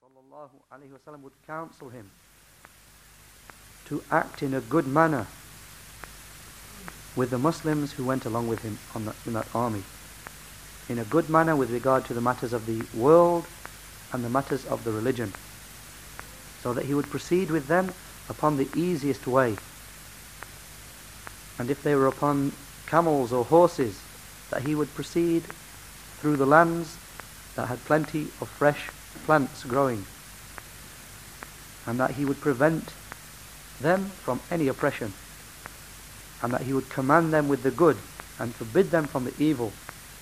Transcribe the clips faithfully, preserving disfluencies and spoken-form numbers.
sallallahu alaihi wasallam would counsel him to act in a good manner with the Muslims who went along with him on that, in that army, in a good manner with regard to the matters of the world and the matters of the religion, so that he would proceed with them upon the easiest way. And if they were upon camels or horses, that he would proceed through the lands that had plenty of fresh plants growing, and that he would prevent them from any oppression, and that he would command them with the good and forbid them from the evil.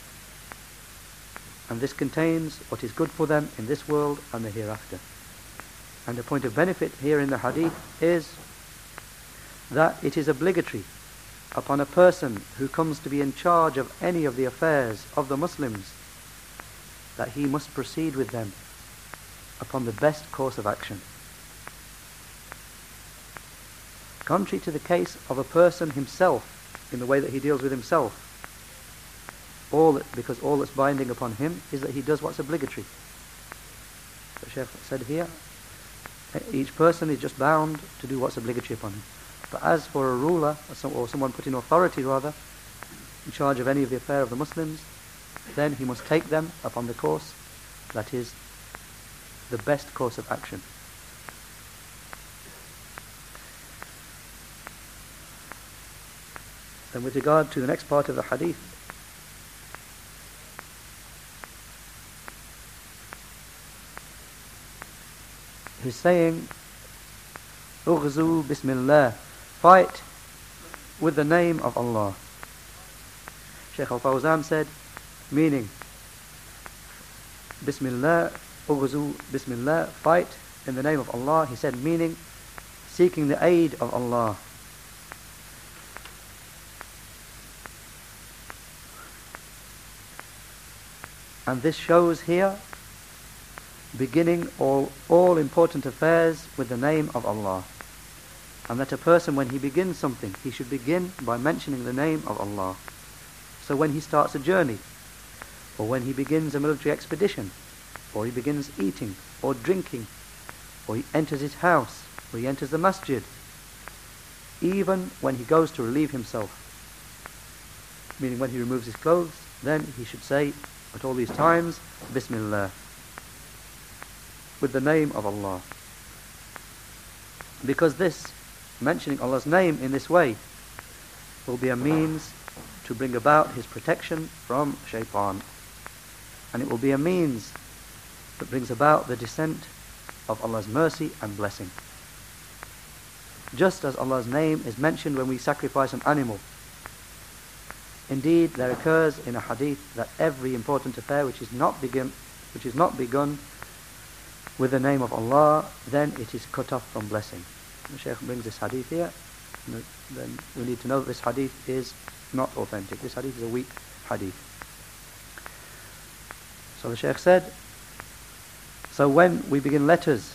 And this contains what is good for them in this world and the hereafter. And a point of benefit here in the hadith is that it is obligatory upon a person who comes to be in charge of any of the affairs of the Muslims that he must proceed with them upon the best course of action. Contrary to the case of a person himself, in the way that he deals with himself, all that, because all that's binding upon him is that he does what's obligatory. The Shaykh said here, each person is just bound to do what's obligatory upon him. But as for a ruler, or, some, or someone put in authority rather, in charge of any of the affair of the Muslims, then he must take them upon the course that is the best course of action. Then with regard to the next part of the hadith, he's saying, Ughzu bismillah, fight with the name of Allah. Shaykh Al-Fawzan said, meaning, Bismillah, Ughzu bismillah, fight in the name of Allah. He said, meaning, seeking the aid of Allah. And this shows here beginning all, all important affairs with the name of Allah. And that a person, when he begins something, he should begin by mentioning the name of Allah. So when he starts a journey, or when he begins a military expedition, or he begins eating or drinking, or he enters his house, or he enters the masjid, even when he goes to relieve himself, meaning when he removes his clothes, then he should say at all these times, Bismillah, with the name of Allah. Because this, mentioning Allah's name in this way, will be a means to bring about his protection from shaitan. And it will be a means that brings about the descent of Allah's mercy and blessing. Just as Allah's name is mentioned when we sacrifice an animal. Indeed, there occurs in a hadith that every important affair which is not begun, which is not begun with the name of Allah, then it is cut off from blessing. The Shaykh brings this hadith here. Then we need to know that this hadith is not authentic. This hadith is a weak hadith. So the Shaykh said, so when we begin letters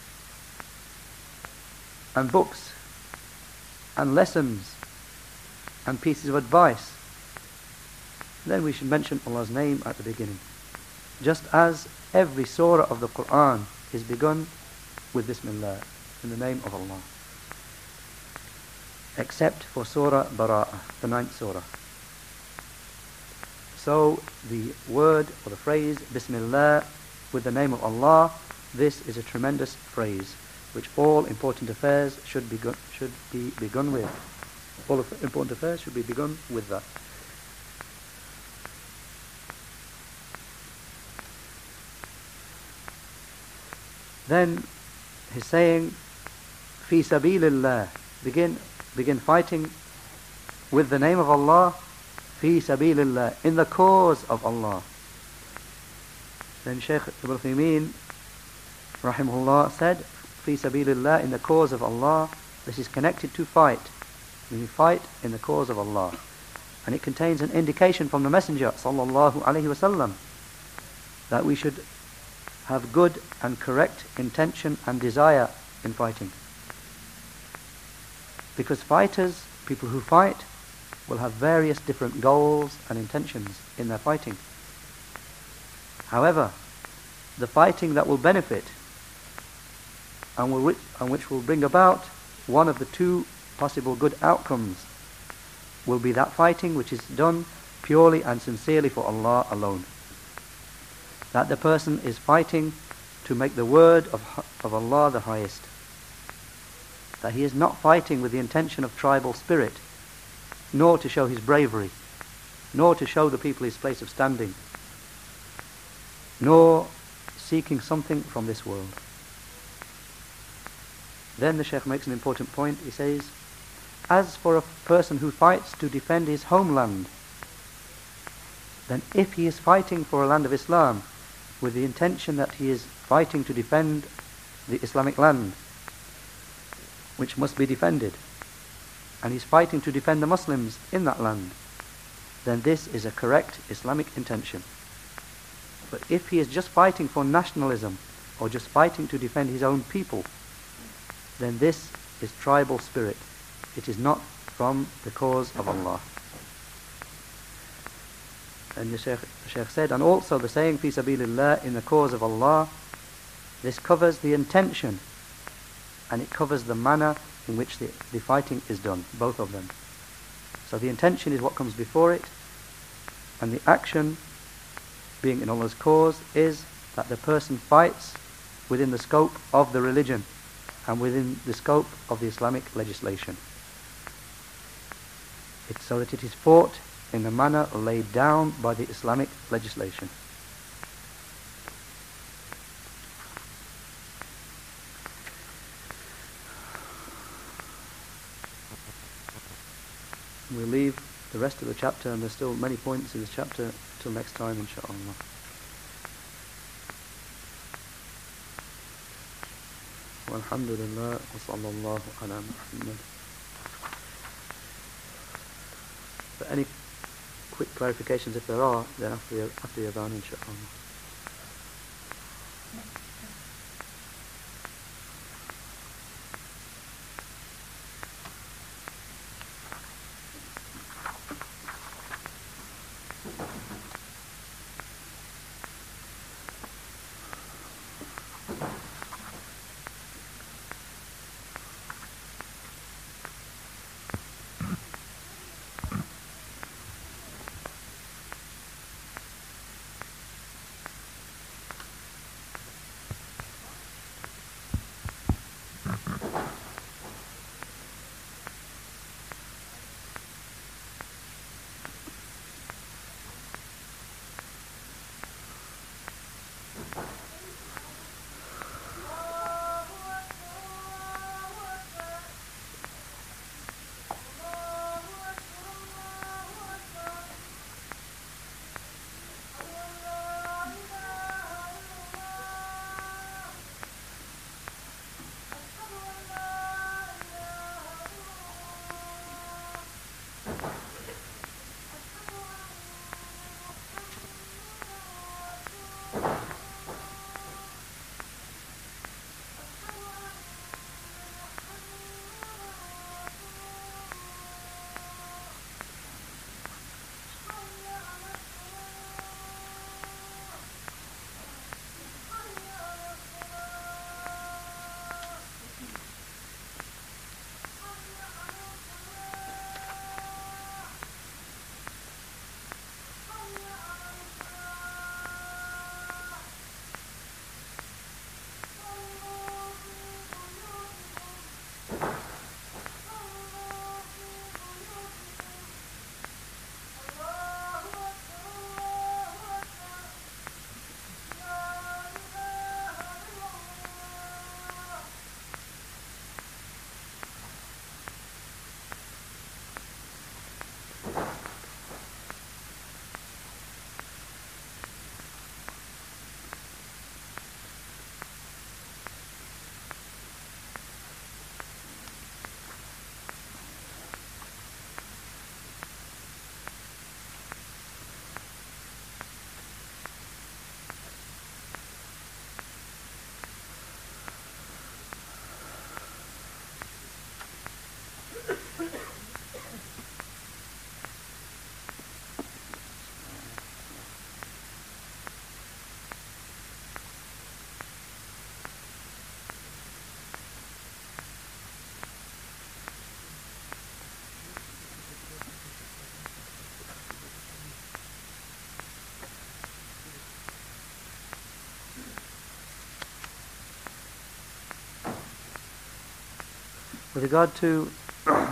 and books and lessons and pieces of advice, then we should mention Allah's name at the beginning. Just as every surah of the Quran is begun with Bismillah, in the name of Allah. Except for Surah Bara'ah, the ninth surah. So the word or the phrase Bismillah with the name of Allah, this is a tremendous phrase which all important affairs should, begun, should be begun with. All important affairs should be begun with that. Then he's saying, Fi sabilillah, begin begin fighting with the name of Allah, Fi sabilillah, in the cause of Allah. Then Shaykh Ibn Uthaymeen, rahimahullah, said, Fi sabilillah, in the cause of Allah. This is connected to fight. We fight in the cause of Allah. And it contains an indication from the Messenger, sallallahu alaihi wasallam, that we should have good and correct intention and desire in fighting. Because fighters, people who fight, will have various different goals and intentions in their fighting. However, the fighting that will benefit and, will, and which will bring about one of the two possible good outcomes, will be that fighting which is done purely and sincerely for Allah alone. That the person is fighting to make the word of, of Allah the highest. That he is not fighting with the intention of tribal spirit, nor to show his bravery, nor to show the people his place of standing, nor seeking something from this world. Then the Shaykh makes an important point. He says, as for a person who fights to defend his homeland, then if he is fighting for a land of Islam with the intention that he is fighting to defend the Islamic land, which must be defended, and he's fighting to defend the Muslims in that land, then this is a correct Islamic intention. But if he is just fighting for nationalism, or just fighting to defend his own people, then this is tribal spirit. It is not from the cause of Allah. And the Shaykh, the Shaykh said, and also the saying fi sabilillah, in the cause of Allah, this covers the intention, and it covers the manner in which the, the fighting is done, both of them. So the intention is what comes before it, and the action, being in Allah's cause, is that the person fights within the scope of the religion and within the scope of the Islamic legislation. It's so that it is fought in the manner laid down by the Islamic legislation. We'll leave the rest of the chapter, and there's still many points in this chapter, till next time, inshaAllah. Walhamdulillah, wa sallallahu ala Muhammad. But any quick clarifications, if there are, then after the, after the adhan, inshaAllah. With regard to the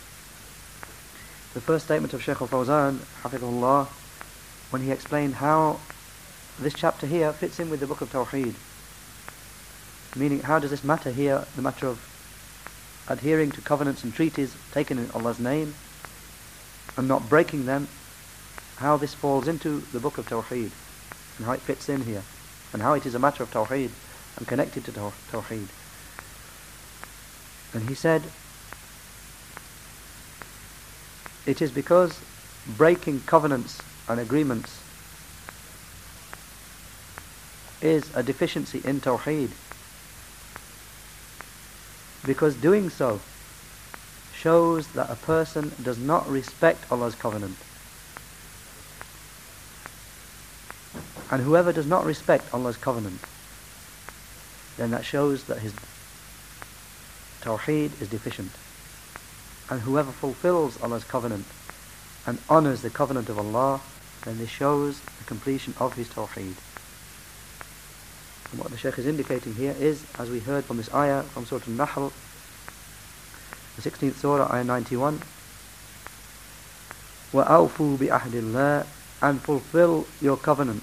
first statement of Shaykh al-Fawzan, Hafidhullah, when he explained how this chapter here fits in with the book of Tawheed, meaning how does this matter here, the matter of adhering to covenants and treaties taken in Allah's name and not breaking them, how this falls into the book of Tawheed and how it fits in here and how it is a matter of Tawheed and connected to Tawheed. And he said, it is because breaking covenants and agreements is a deficiency in Tawheed, because doing so shows that a person does not respect Allah's covenant. And whoever does not respect Allah's covenant, then that shows that his Tawheed is deficient. And whoever fulfills Allah's covenant and honors the covenant of Allah, then this shows the completion of his Tawheed. And what the Shaykh is indicating here is, as we heard from this ayah from Surah An-Nahl, the sixteenth surah, ayah ninety-one, وَأَوْفُوا بِأَحْدِ اللَّهِ, and fulfill your covenant.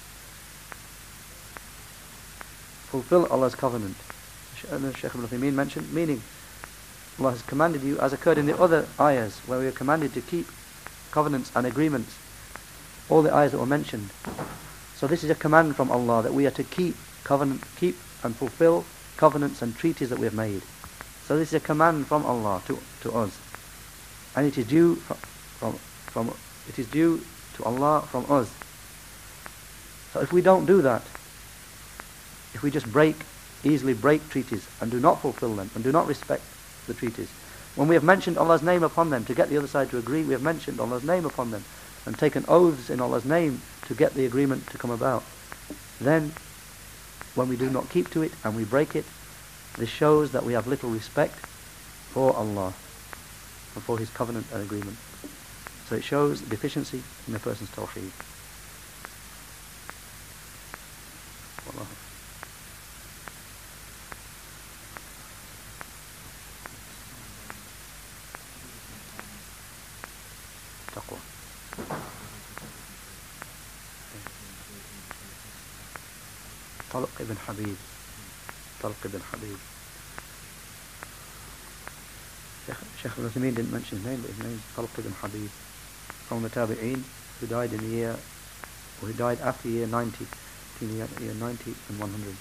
Fulfill Allah's covenant. And Shaykh Ibn Uthaymeen mentioned, meaning Allah has commanded you, as occurred in the other ayahs where we are commanded to keep covenants and agreements, all the ayahs that were mentioned. So this is a command from Allah that we are to keep covenant, keep and fulfill covenants and treaties that we have made. So this is a command from Allah to, to us, and it is due from, from, from it is due to Allah from us. So if we don't do that, if we just break, easily break treaties and do not fulfill them and do not respect the treaties, when we have mentioned Allah's name upon them to get the other side to agree, we have mentioned Allah's name upon them and taken oaths in Allah's name to get the agreement to come about, then when we do not keep to it and we break it, this shows that we have little respect for Allah and for his covenant and agreement. So it shows deficiency in a person's tawheed. Wallah. Taqwa. Talq ibn Habib. Talq ibn Habib. Shaykh Ibn Uthaymeen didn't mention his name, but his name is Talq ibn Habib, from the Tabi'een, who died in the year, or who died after the year ninety, between the year ninety and one hundred.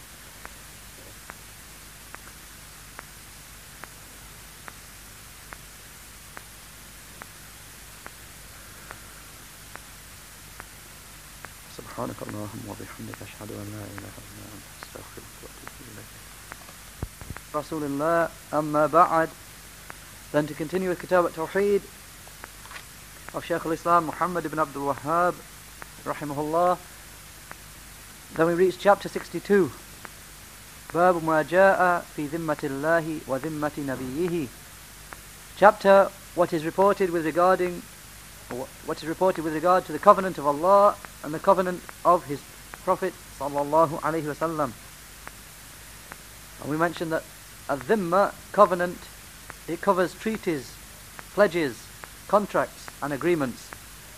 سبحانك اللهم وبحمدك أشهد أن لا إله إلا أنت أستغفرك وأتوب إليك. Rasulullah, amma ba'ad. Then to continue with Kitab al-Tawheed of Shaykh al-Islam Muhammad ibn Abdul Wahhab rahimahullah, then we reach chapter sixty-two, Bab ma jaa fi dhimmati Allahi wa dhimmati nabiyyihi. Chapter what is reported with regarding what is reported with regard to the covenant of Allah and the covenant of his Prophet sallallahu alaihi wasallam. And we mentioned that a dhimma, covenant, it covers treaties, pledges, contracts and agreements.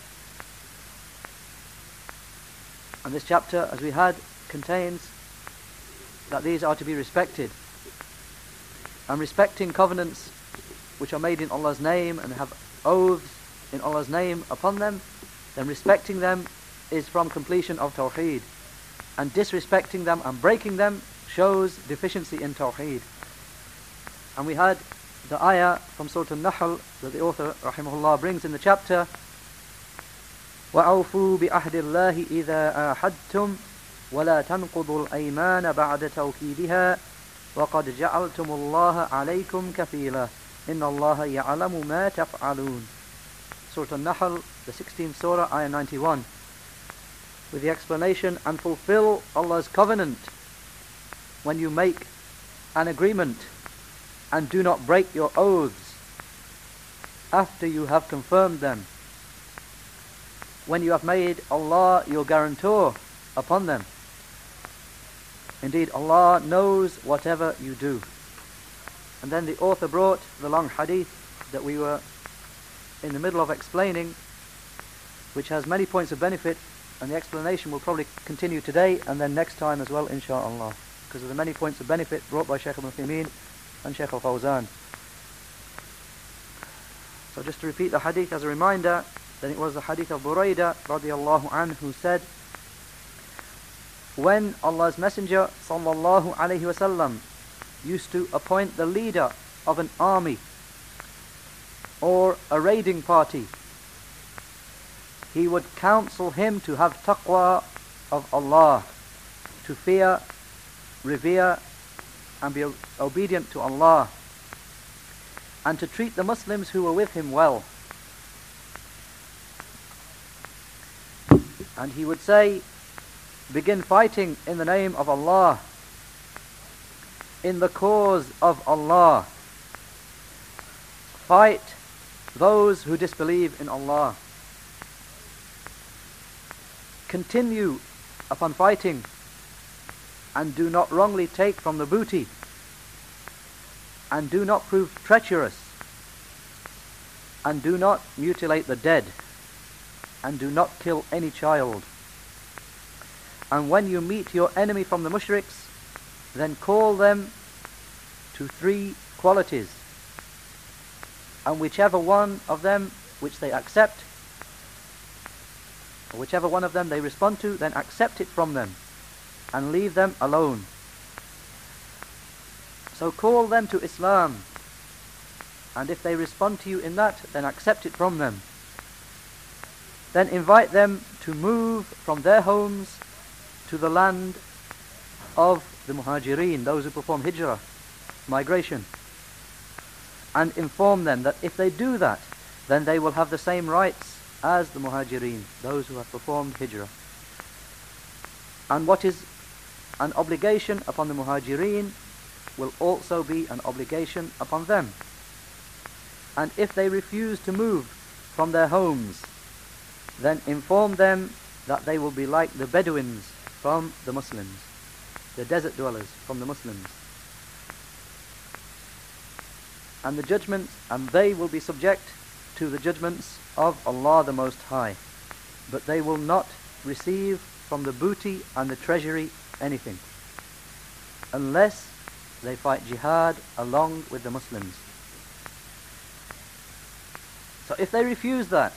And this chapter, as we had, contains that these are to be respected. And respecting covenants which are made in Allah's name and have oaths in Allah's name upon them, then respecting them is from completion of Tawheed. And disrespecting them and breaking them shows deficiency in Tawheed. And we had the ayah from Surah An-Nahl that the author rahimahullah brings in the chapter, وَأَوْفُوا بِأَحْدِ اللَّهِ إِذَا آحَدْتُمْ وَلَا تَنْقُضُوا الْأَيْمَانَ بَعْدَ تَوْكِيدِهَا وَقَدْ جَعَلْتُمُ اللَّهَ عَلَيْكُمْ كَفِيلًا إِنَّ اللَّهَ يَعْلَمُ مَا تَفْعَلُونَ. Surah An-Nahl, the sixteenth surah, ayah ninety-one, with the explanation, and fulfill Allah's covenant when you make an agreement, and do not break your oaths after you have confirmed them, when you have made Allah your guarantor upon them. Indeed, Allah knows whatever you do. And then the author brought the long hadith that we were in the middle of explaining, which has many points of benefit, and the explanation will probably continue today and then next time as well, insha'Allah, because of the many points of benefit brought by Shaykh Ibn Uthaymeen and Shaykh Al-Fawzan. So just to repeat the hadith as a reminder, then it was the hadith of Buraidah radiallahu anhu who said, when Allah's Messenger sallallahu alayhi wasallam used to appoint the leader of an army or a raiding party, he would counsel him to have taqwa of Allah, to fear, revere and be obedient to Allah, and to treat the Muslims who were with him well. And he would say, begin fighting in the name of Allah, in the cause of Allah. Fight those who disbelieve in Allah. Continue upon fighting, and do not wrongly take from the booty, and do not prove treacherous, and do not mutilate the dead, and do not kill any child. And when you meet your enemy from the mushriks, then call them to three qualities, and whichever one of them which they accept, or whichever one of them they respond to, then accept it from them and leave them alone. So call them to Islam, and if they respond to you in that, then accept it from them. Then invite them to move from their homes to the land of the Muhajirin, those who perform hijrah, migration, and inform them that if they do that, then they will have the same rights as the Muhajirin, those who have performed hijrah. And what is an obligation upon the Muhajirin will also be an obligation upon them. And if they refuse to move from their homes, then inform them that they will be like the Bedouins from the Muslims, the desert dwellers from the Muslims. And the judgments, and they will be subject to the judgments of Allah the Most High, but they will not receive from the booty and the treasury anything, unless they fight jihad along with the Muslims. So if they refuse that,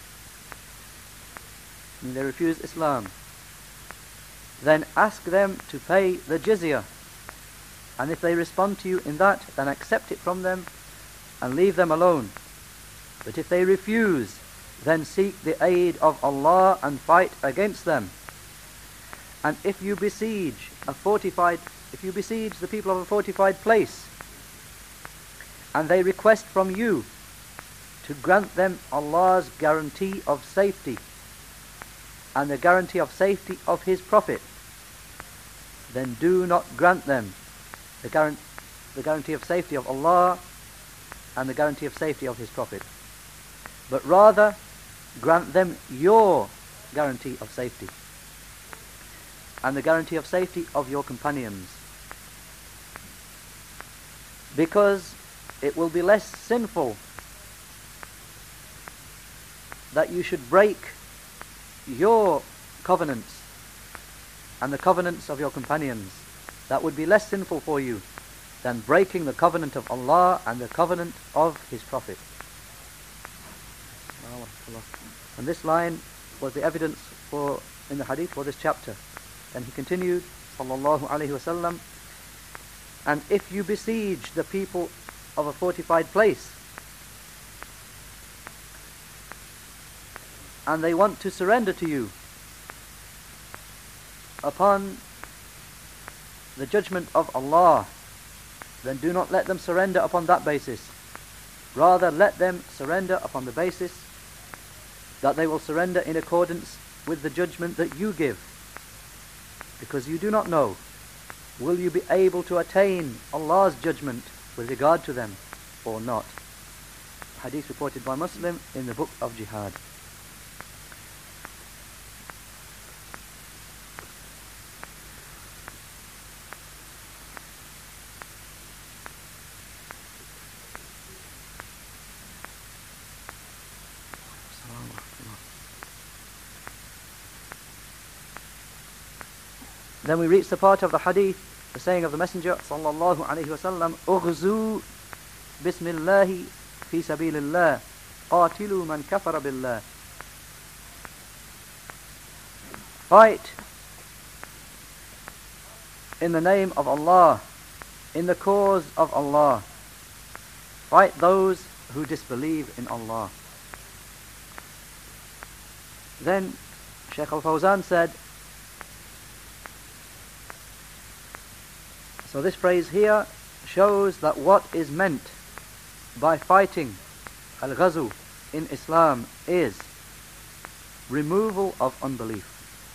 and they refuse Islam, then ask them to pay the jizya, and if they respond to you in that, then accept it from them and leave them alone. But if they refuse, then seek the aid of Allah and fight against them. And if you besiege a fortified, if you besiege the people of a fortified place, and they request from you to grant them Allah's guarantee of safety and the guarantee of safety of His Prophet, then do not grant them the, guarant the guarantee of safety of Allah and the guarantee of safety of His Prophet, but rather grant them your guarantee of safety and the guarantee of safety of your companions, because it will be less sinful that you should break your covenants and the covenants of your companions. That would be less sinful for you than breaking the covenant of Allah and the covenant of His Prophet. And this line was the evidence for in the hadith for this chapter. And he continued, sallallahu alaihi wasallam, and if you besiege the people of a fortified place, and they want to surrender to you upon the judgment of Allah, then do not let them surrender upon that basis. Rather, let them surrender upon the basis that they will surrender in accordance with the judgment that you give, because you do not know, will you be able to attain Allah's judgment with regard to them or not. Hadith reported by Muslim in the book of Jihad. Then we reach the part of the hadith, the saying of the Messenger sallallahu alayhi wa sallam, "Ughzu bismillahi fi sabilillah, qatilu man kafara billah." Fight in the name of Allah, in the cause of Allah. Fight those who disbelieve in Allah. Then Shaykh Al-Fawzan said, so this phrase here shows that what is meant by fighting al-ghazu in Islam is removal of unbelief.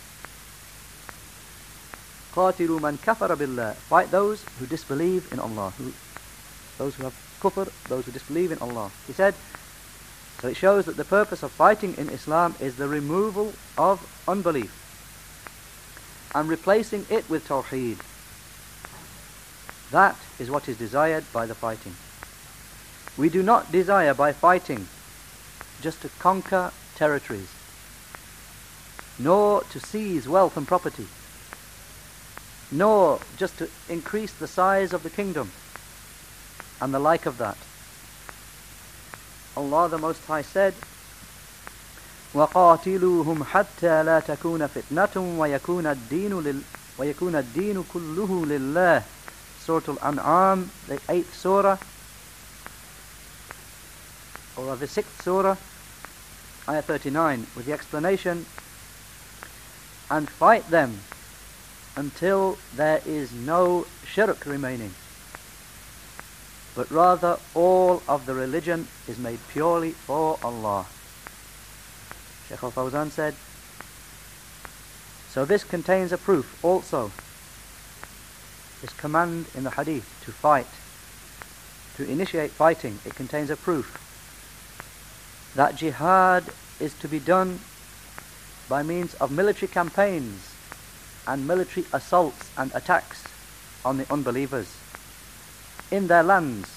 قَاتِلُوا مَنْ كَفَرَ بِاللَّهِ. Fight those who disbelieve in Allah, who, those who have kufr, those who disbelieve in Allah. He said, so it shows that the purpose of fighting in Islam is the removal of unbelief and replacing it with tawheed. That is what is desired by the fighting. We do not desire by fighting just to conquer territories, nor to seize wealth and property, nor just to increase the size of the kingdom and the like of that. Allah the Most High said, وَقَاتِلُوهُمْ حَتَّى لَا تَكُونَ فِتْنَةٌ وَيَكُونَ الدِّينُ لِلْ وَيَكُونَ الدِّينُ كُلُّهُ لِلَّهِ. Surah Al-An'am, the eighth surah, or the sixth surah, ayah thirty-nine, with the explanation, and fight them until there is no shirk remaining, but rather all of the religion is made purely for Allah. Shaykh Al-Fawzan said, so this contains a proof also, this command in the hadith to fight, to initiate fighting, it contains a proof that jihad is to be done by means of military campaigns and military assaults and attacks on the unbelievers in their lands.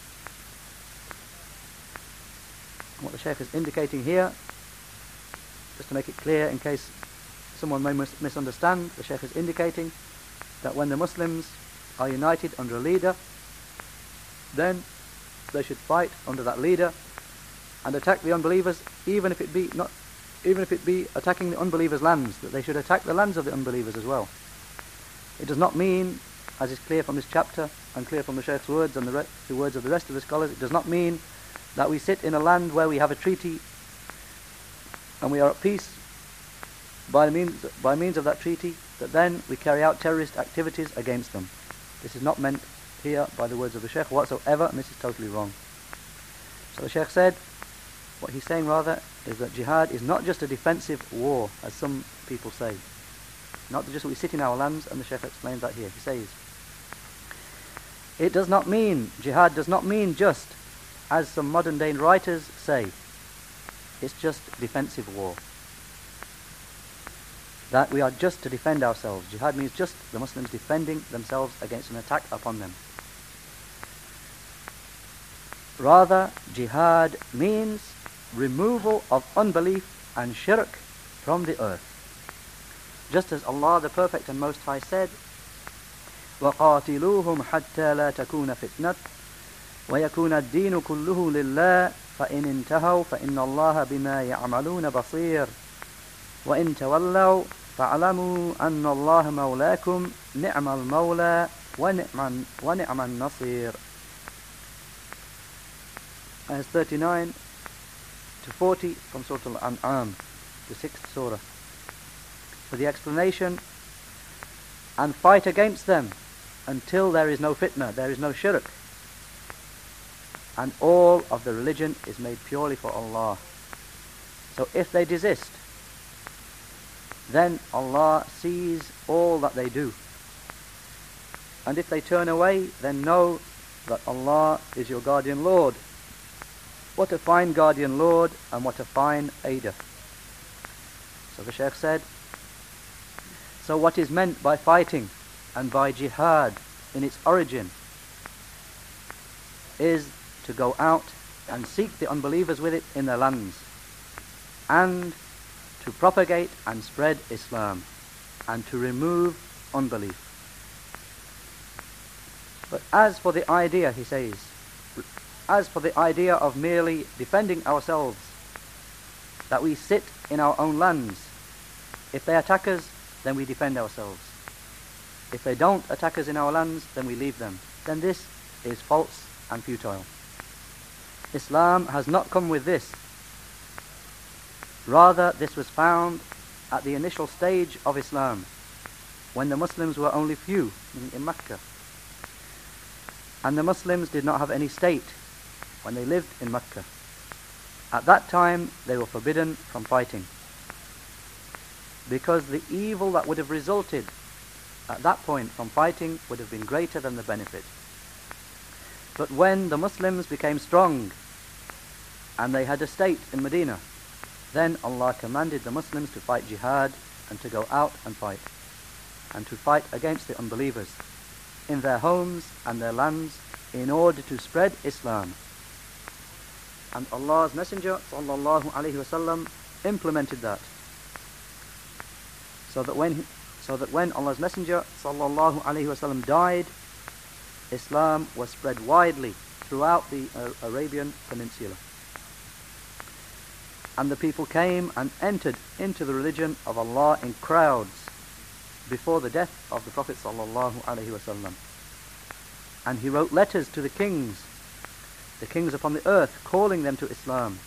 What the Shaykh is indicating here, just to make it clear in case someone may mis- misunderstand, the Shaykh is indicating that when the Muslims are united under a leader, then they should fight under that leader and attack the unbelievers, even if it be not, even if it be attacking the unbelievers' lands, that they should attack the lands of the unbelievers as well. It does not mean, as is clear from this chapter and clear from the Shaykh's words and the, re- the words of the rest of the scholars, it does not mean that we sit in a land where we have a treaty and we are at peace by means by means of that treaty, that then we carry out terrorist activities against them. This is not meant here by the words of the Shaykh whatsoever, and this is totally wrong. So the Shaykh said, what he's saying rather is that jihad is not just a defensive war, as some people say. Not just we sit in our lands, and the Shaykh explains that here. He says, it does not mean, jihad does not mean just, as some modern day writers say, it's just defensive war. That we are just to defend ourselves. Jihad means just the Muslims defending themselves against an attack upon them. Rather, jihad means removal of unbelief and shirk from the earth. Just as Allah the Perfect and Most High said, وَقَاتِلُوهُمْ حَتَّى لَا تَكُونَ فِتْنَةٌ وَيَكُونَ الدِّينُ كُلُّهُ لِلَّهِ فَإِنِ انْتَهَوْا فَإِنَّ اللَّهَ بِمَا يَعْمَلُونَ بَصِيرٌ وَإِن تَوَلَّوْا فَاعْلَمُوا أَنَّ اللَّهَ مَوْلَاكُمْ نِعْمَ الْمَوْلَى وَنِعْمَ وَنِعْمَ النَّصِيرُ. Ayahs thirty-nine to forty from Surah Al-An'am, the sixth surah, for the explanation, and fight against them until there is no fitna, there is no shirk, and all of the religion is made purely for Allah. So if they desist, then Allah sees all that they do. And if they turn away, then know that Allah is your guardian Lord. What a fine guardian Lord, and what a fine aider. So the Shaykh said, so what is meant by fighting and by jihad in its origin is to go out and seek the unbelievers with it in their lands, and to propagate and spread Islam, and to remove unbelief. But as for the idea, he says, as for the idea of merely defending ourselves, that we sit in our own lands, if they attack us, then we defend ourselves. If they don't attack us in our lands, then we leave them. Then this is false and futile. Islam has not come with this. Rather, this was found at the initial stage of Islam, when the Muslims were only few in Mecca. And the Muslims did not have any state when they lived in Mecca. At that time, they were forbidden from fighting, because the evil that would have resulted at that point from fighting would have been greater than the benefit. But when the Muslims became strong and they had a state in Medina, then Allah commanded the Muslims to fight jihad and to go out and fight, and to fight against the unbelievers in their homes and their lands in order to spread Islam. And Allah's Messenger sallallahu alaihi wasallam implemented that, so that when so that when Allah's Messenger sallallahu alaihi wasallam died, Islam was spread widely throughout the uh, Arabian Peninsula, and the people came and entered into the religion of Allah in crowds before the death of the Prophet sallallahu alaihi wasallam. And he wrote letters to the kings, the kings upon the earth, calling them to Islam.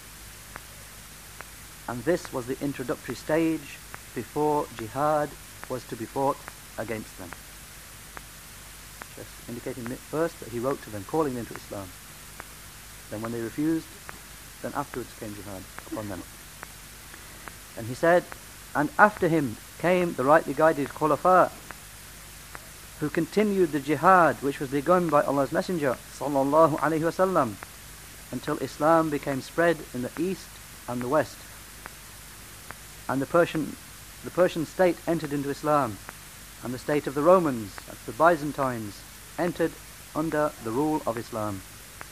And this was the introductory stage before jihad was to be fought against them. Just indicating first that he wrote to them, calling them to Islam. Then when they refused, then afterwards came jihad upon them. And he said, and after him came the rightly guided Khulafa, who continued the jihad which was begun by Allah's Messenger sallallahu alaihi wasallam, until Islam became spread in the east and the west, and the Persian the Persian state entered into Islam, and the state of the Romans, that's the Byzantines, entered under the rule of Islam.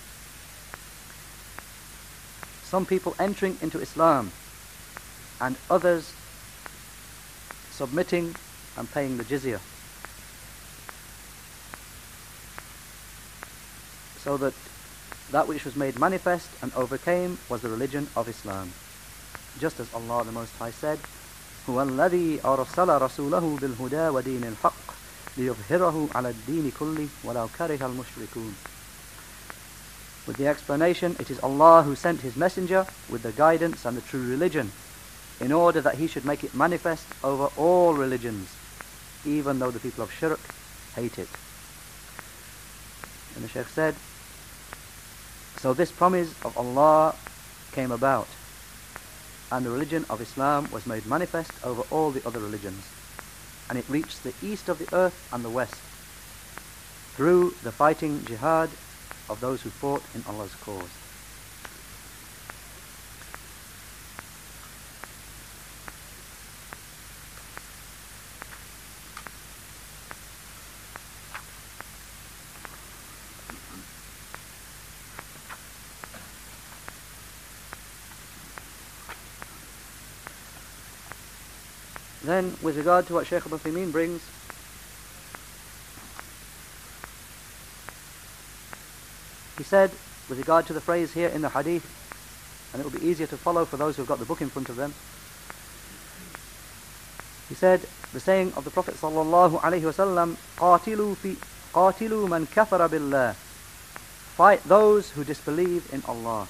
Some people entering into Islam and others submitting and paying the jizya, so that that which was made manifest and overcame was the religion of Islam. Just as Allah the Most High said, هو الذي أرسل رسوله بالهدى ودين الحق ليظهره على الدين كله ولو كره المشركون. With the explanation, it is Allah who sent his messenger with the guidance and the true religion, in order that he should make it manifest over all religions, even though the people of shirk hate it. And the Shaykh said, so this promise of Allah came about, and the religion of Islam was made manifest over all the other religions, and it reached the east of the earth and the west through the fighting jihad of those who fought in Allah's cause. Then, with regard to what Shaykh Ibn Uthaymeen brings, he said, with regard to the phrase here in the hadith, and it will be easier to follow for those who have got the book in front of them, he said, the saying of the Prophet sallallahu alaihi wasallam, قاتلوا في قاتلوا من كفر بالله, fight those who disbelieve in Allah.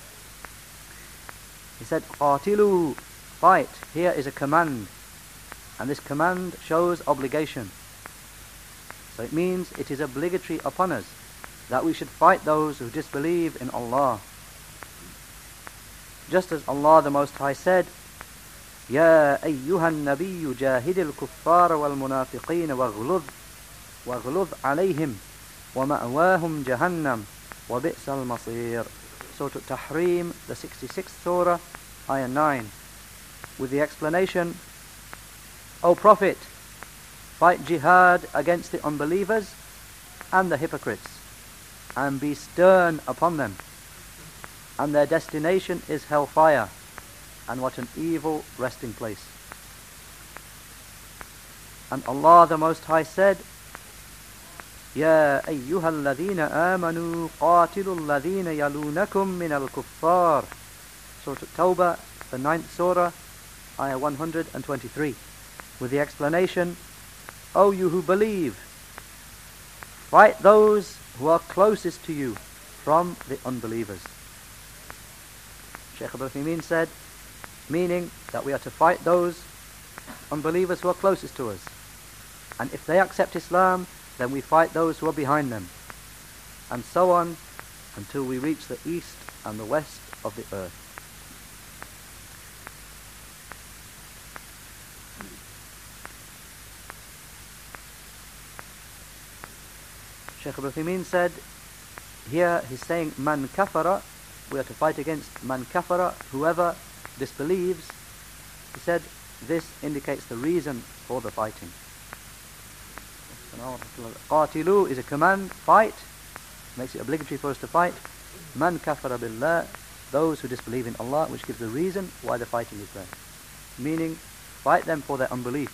He said, قاتلوا, fight. Here is a command, and this command shows obligation. So it means it is obligatory upon us that we should fight those who disbelieve in Allah. Just as Allah the Most High said, يا أيها النبي جاهد الكفار والمنافقين واغلظ واغلظ عليهم ومأواهم جهنم وبئس المصير. Surah At-Tahrim, the sixty-sixth surah, ayah nine, with the explanation, O Prophet, fight jihad against the unbelievers and the hypocrites, and be stern upon them, and their destination is hellfire, and what an evil resting place. And Allah the Most High said, يا أيها الذين آمنوا قاتلوا الذين يلونكم من الكفار. Surah At-Tawbah, the ninth surah, ayah one hundred twenty-three, with the explanation, O you who believe, fight those who are closest to you from the unbelievers. Shaykh Ibn Uthaymeen said, meaning that we are to fight those unbelievers who are closest to us. And if they accept Islam, then we fight those who are behind them. And so on until we reach the east and the west of the earth. Shaykh Ibn Uthaymeen said, here he's saying, Man kafara, we are to fight against man kafara, whoever disbelieves. He said, this indicates the reason for the fighting. Qatilu is a command, fight, makes it obligatory for us to fight. Man kafara billah, those who disbelieve in Allah, which gives the reason why the fighting is there. Meaning, fight them for their unbelief.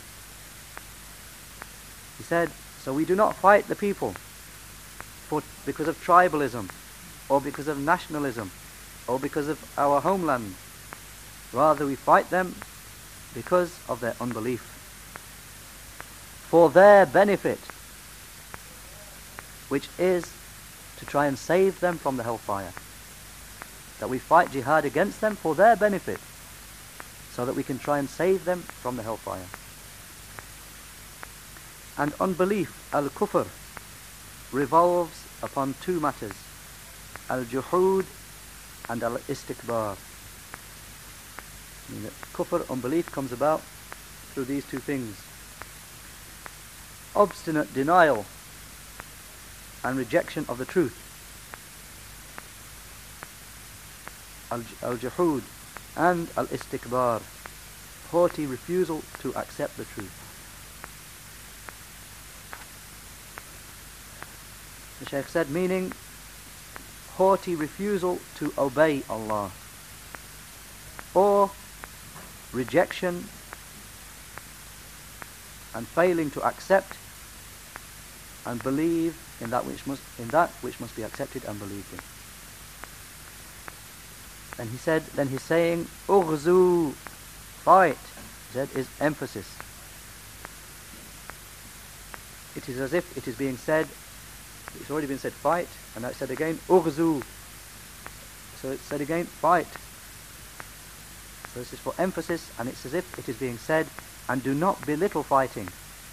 He said, so we do not fight the people for, because of tribalism, or because of nationalism, or because of our homeland. Rather, we fight them because of their unbelief, for their benefit, which is to try and save them from the hellfire. That we fight jihad against them for their benefit, so that we can try and save them from the hellfire. And unbelief, al-kufr, revolves upon two matters, al-juhud and al-istikbar. I mean that kufr, unbelief, comes about through these two things. Obstinate denial and rejection of the truth. Al-juhud and al-istikbar, haughty refusal to accept the truth. The Shaykh said, meaning haughty refusal to obey Allah, or rejection and failing to accept and believe in that which must in that which must be accepted and believed in. And he said, then he's saying, ughzu, fight. That is emphasis. It is as if it is being said, it's already been said fight, and now it's said again, ughzu. So it's said again, fight. So this is for emphasis, and it's as if it is being said, and do not belittle fighting.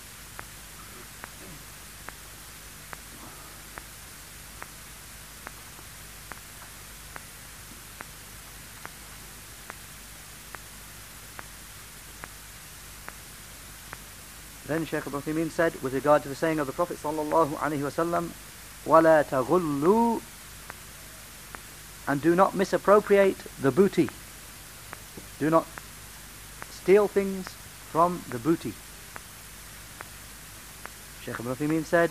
Then Shaykh Ibn Uthaymeen said, with regard to the saying of the Prophet sallallahu alaihi wasallam, وَلَا تَغُلُّوا, and do not misappropriate the booty. Do not steal things from the booty. Shaykh Ibn Uthaymeen said,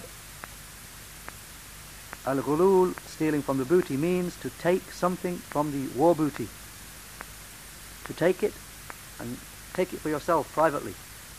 Al-ghulul, stealing from the booty, means to take something from the war booty. To take it and take it for yourself privately.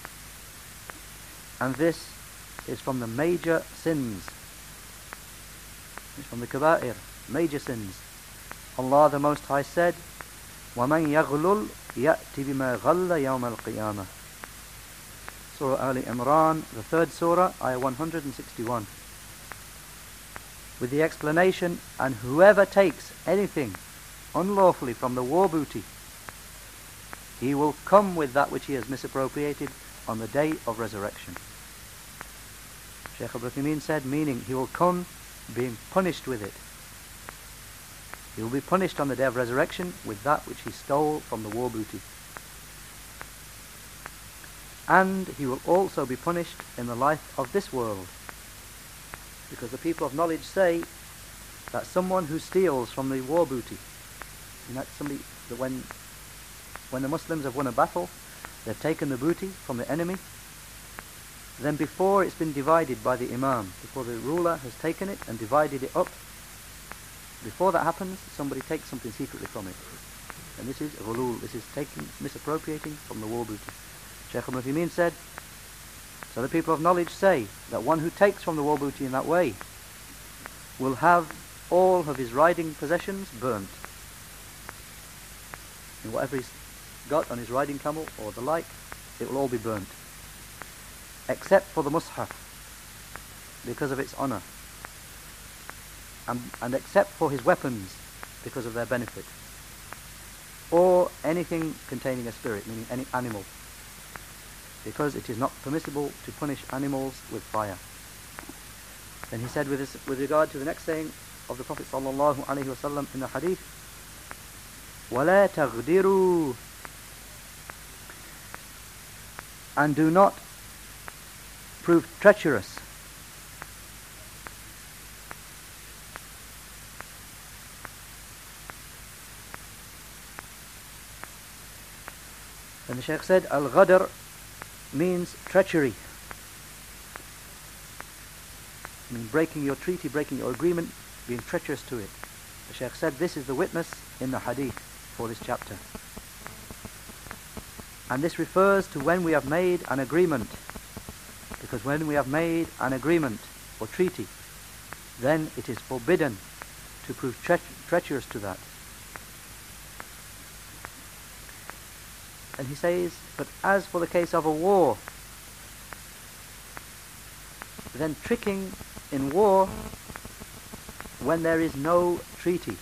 And this is from the major sins. It's from the kaba'ir, major sins. Allah the Most High said, وَمَنْ يَغْلُلْ يَأْتِ بِمَا غَلَّ يَوْمَ الْقِيَامَةِ. Surah Ali Imran, the third surah, ayah one hundred sixty-one. With the explanation, and whoever takes anything unlawfully from the war booty, he will come with that which he has misappropriated on the day of resurrection. Shaykh Ibn Uthaymeen said, meaning he will come being punished with it. He will be punished on the day of resurrection with that which he stole from the war booty. And he will also be punished in the life of this world. Because the people of knowledge say that someone who steals from the war booty, you know, somebody that when when the Muslims have won a battle, they've taken the booty from the enemy, then before it's been divided by the Imam, before the ruler has taken it and divided it up, before that happens, somebody takes something secretly from it. And this is ghulul, this is taking, misappropriating from the war booty. Shaykh Ibn Uthaymeen said, So the people of knowledge say that one who takes from the war booty in that way will have all of his riding possessions burnt. And whatever he's got on his riding camel or the like, it will all be burnt. Except for the mushaf, because of its honor. And, and except for his weapons, because of their benefit. Or anything containing a spirit, meaning any animal. Because it is not permissible to punish animals with fire. Then he said with, this, with regard to the next saying of the Prophet sallallahu alaihi wasallam in the hadith, وَلَا تَغْدِرُوا, and do not prove treacherous. And the Shaykh said, Al-Ghadr means treachery. I mean, breaking your treaty, breaking your agreement, being treacherous to it. The Shaykh said this is the witness in the hadith for this chapter. And this refers to when we have made an agreement. Because when we have made an agreement or treaty, then it is forbidden to prove tre- treacherous to that. And he says, but as for the case of a war, then tricking in war when there is no treaty,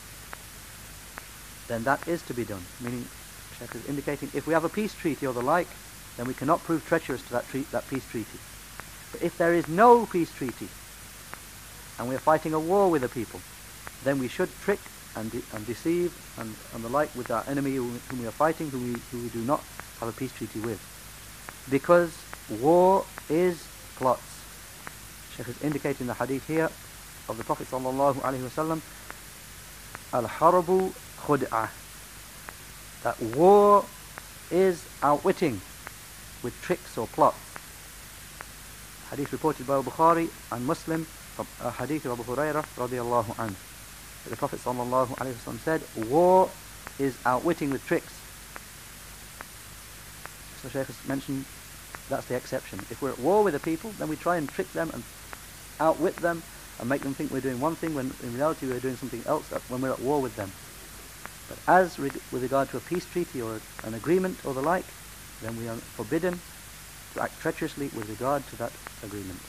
then that is to be done. Meaning, Shaykh is indicating, if we have a peace treaty or the like, then we cannot prove treacherous to that, tre- that peace treaty. But if there is no peace treaty, and we are fighting a war with the people, then we should trick and, de- and deceive and, and the like with our enemy whom, whom we are fighting, who we, who we do not have a peace treaty with. Because war is plots. Shaykh is indicating the hadith here of the Prophet sallallahu alaihi wasallam, Al-Harbu Khud'ah, that war is outwitting with tricks or plots. Hadith reported by Al-Bukhari and Muslim from a hadith of Abu Hurairah radiyallahu anhu. The Prophet sallallahu alaihi wasallam said, war is outwitting with tricks. So Shaykh has mentioned that's the exception. If we're at war with the people, then we try and trick them and outwit them and make them think we're doing one thing when in reality we're doing something else when we're at war with them. But as reg- with regard to a peace treaty or an agreement or the like, then we are forbidden to act treacherously with regard to that agreement.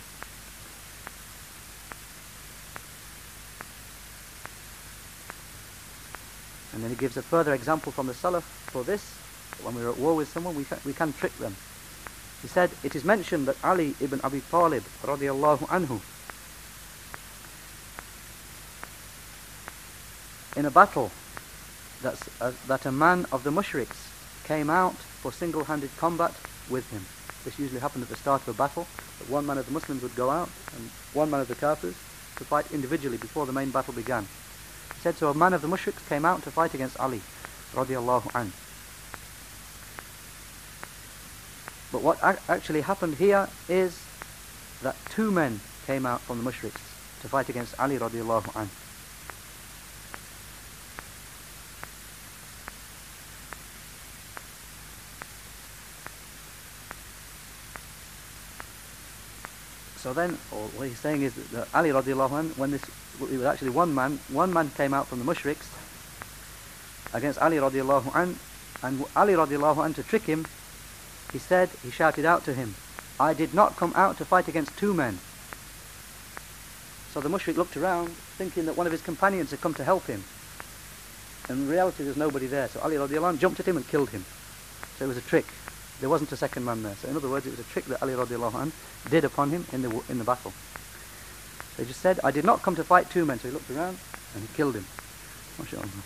And then he gives a further example from the Salaf for this. When we're at war with someone, we can, we can trick them. He said, it is mentioned that Ali ibn Abi Talib radiyallahu anhu, in a battle that's, uh, that a man of the mushriks came out for single-handed combat with him. This usually happened at the start of a battle, that one man of the Muslims would go out and one man of the Kafirs to fight individually before the main battle began. He said, so a man of the mushriks came out to fight against Ali radiyallahu anhu. But what ac- actually happened here is that two men came out from the mushriks to fight against Ali radiallahu anhu. So then, or what he's saying is that Ali radiallahu anhu, when this, it was actually one man, one man came out from the mushriks against Ali radiallahu anhu, and Ali radiallahu anhu, to trick him, he said, he shouted out to him, I did not come out to fight against two men. So the mushrik looked around, thinking that one of his companions had come to help him. In reality, there's nobody there. So Ali radiallahu anhu jumped at him and killed him. So it was a trick. There wasn't a second man there. So in other words, it was a trick that Ali radiallahu anhu did upon him in the in the battle. So he just said, I did not come to fight two men. So he looked around and he killed him. MashaAllah.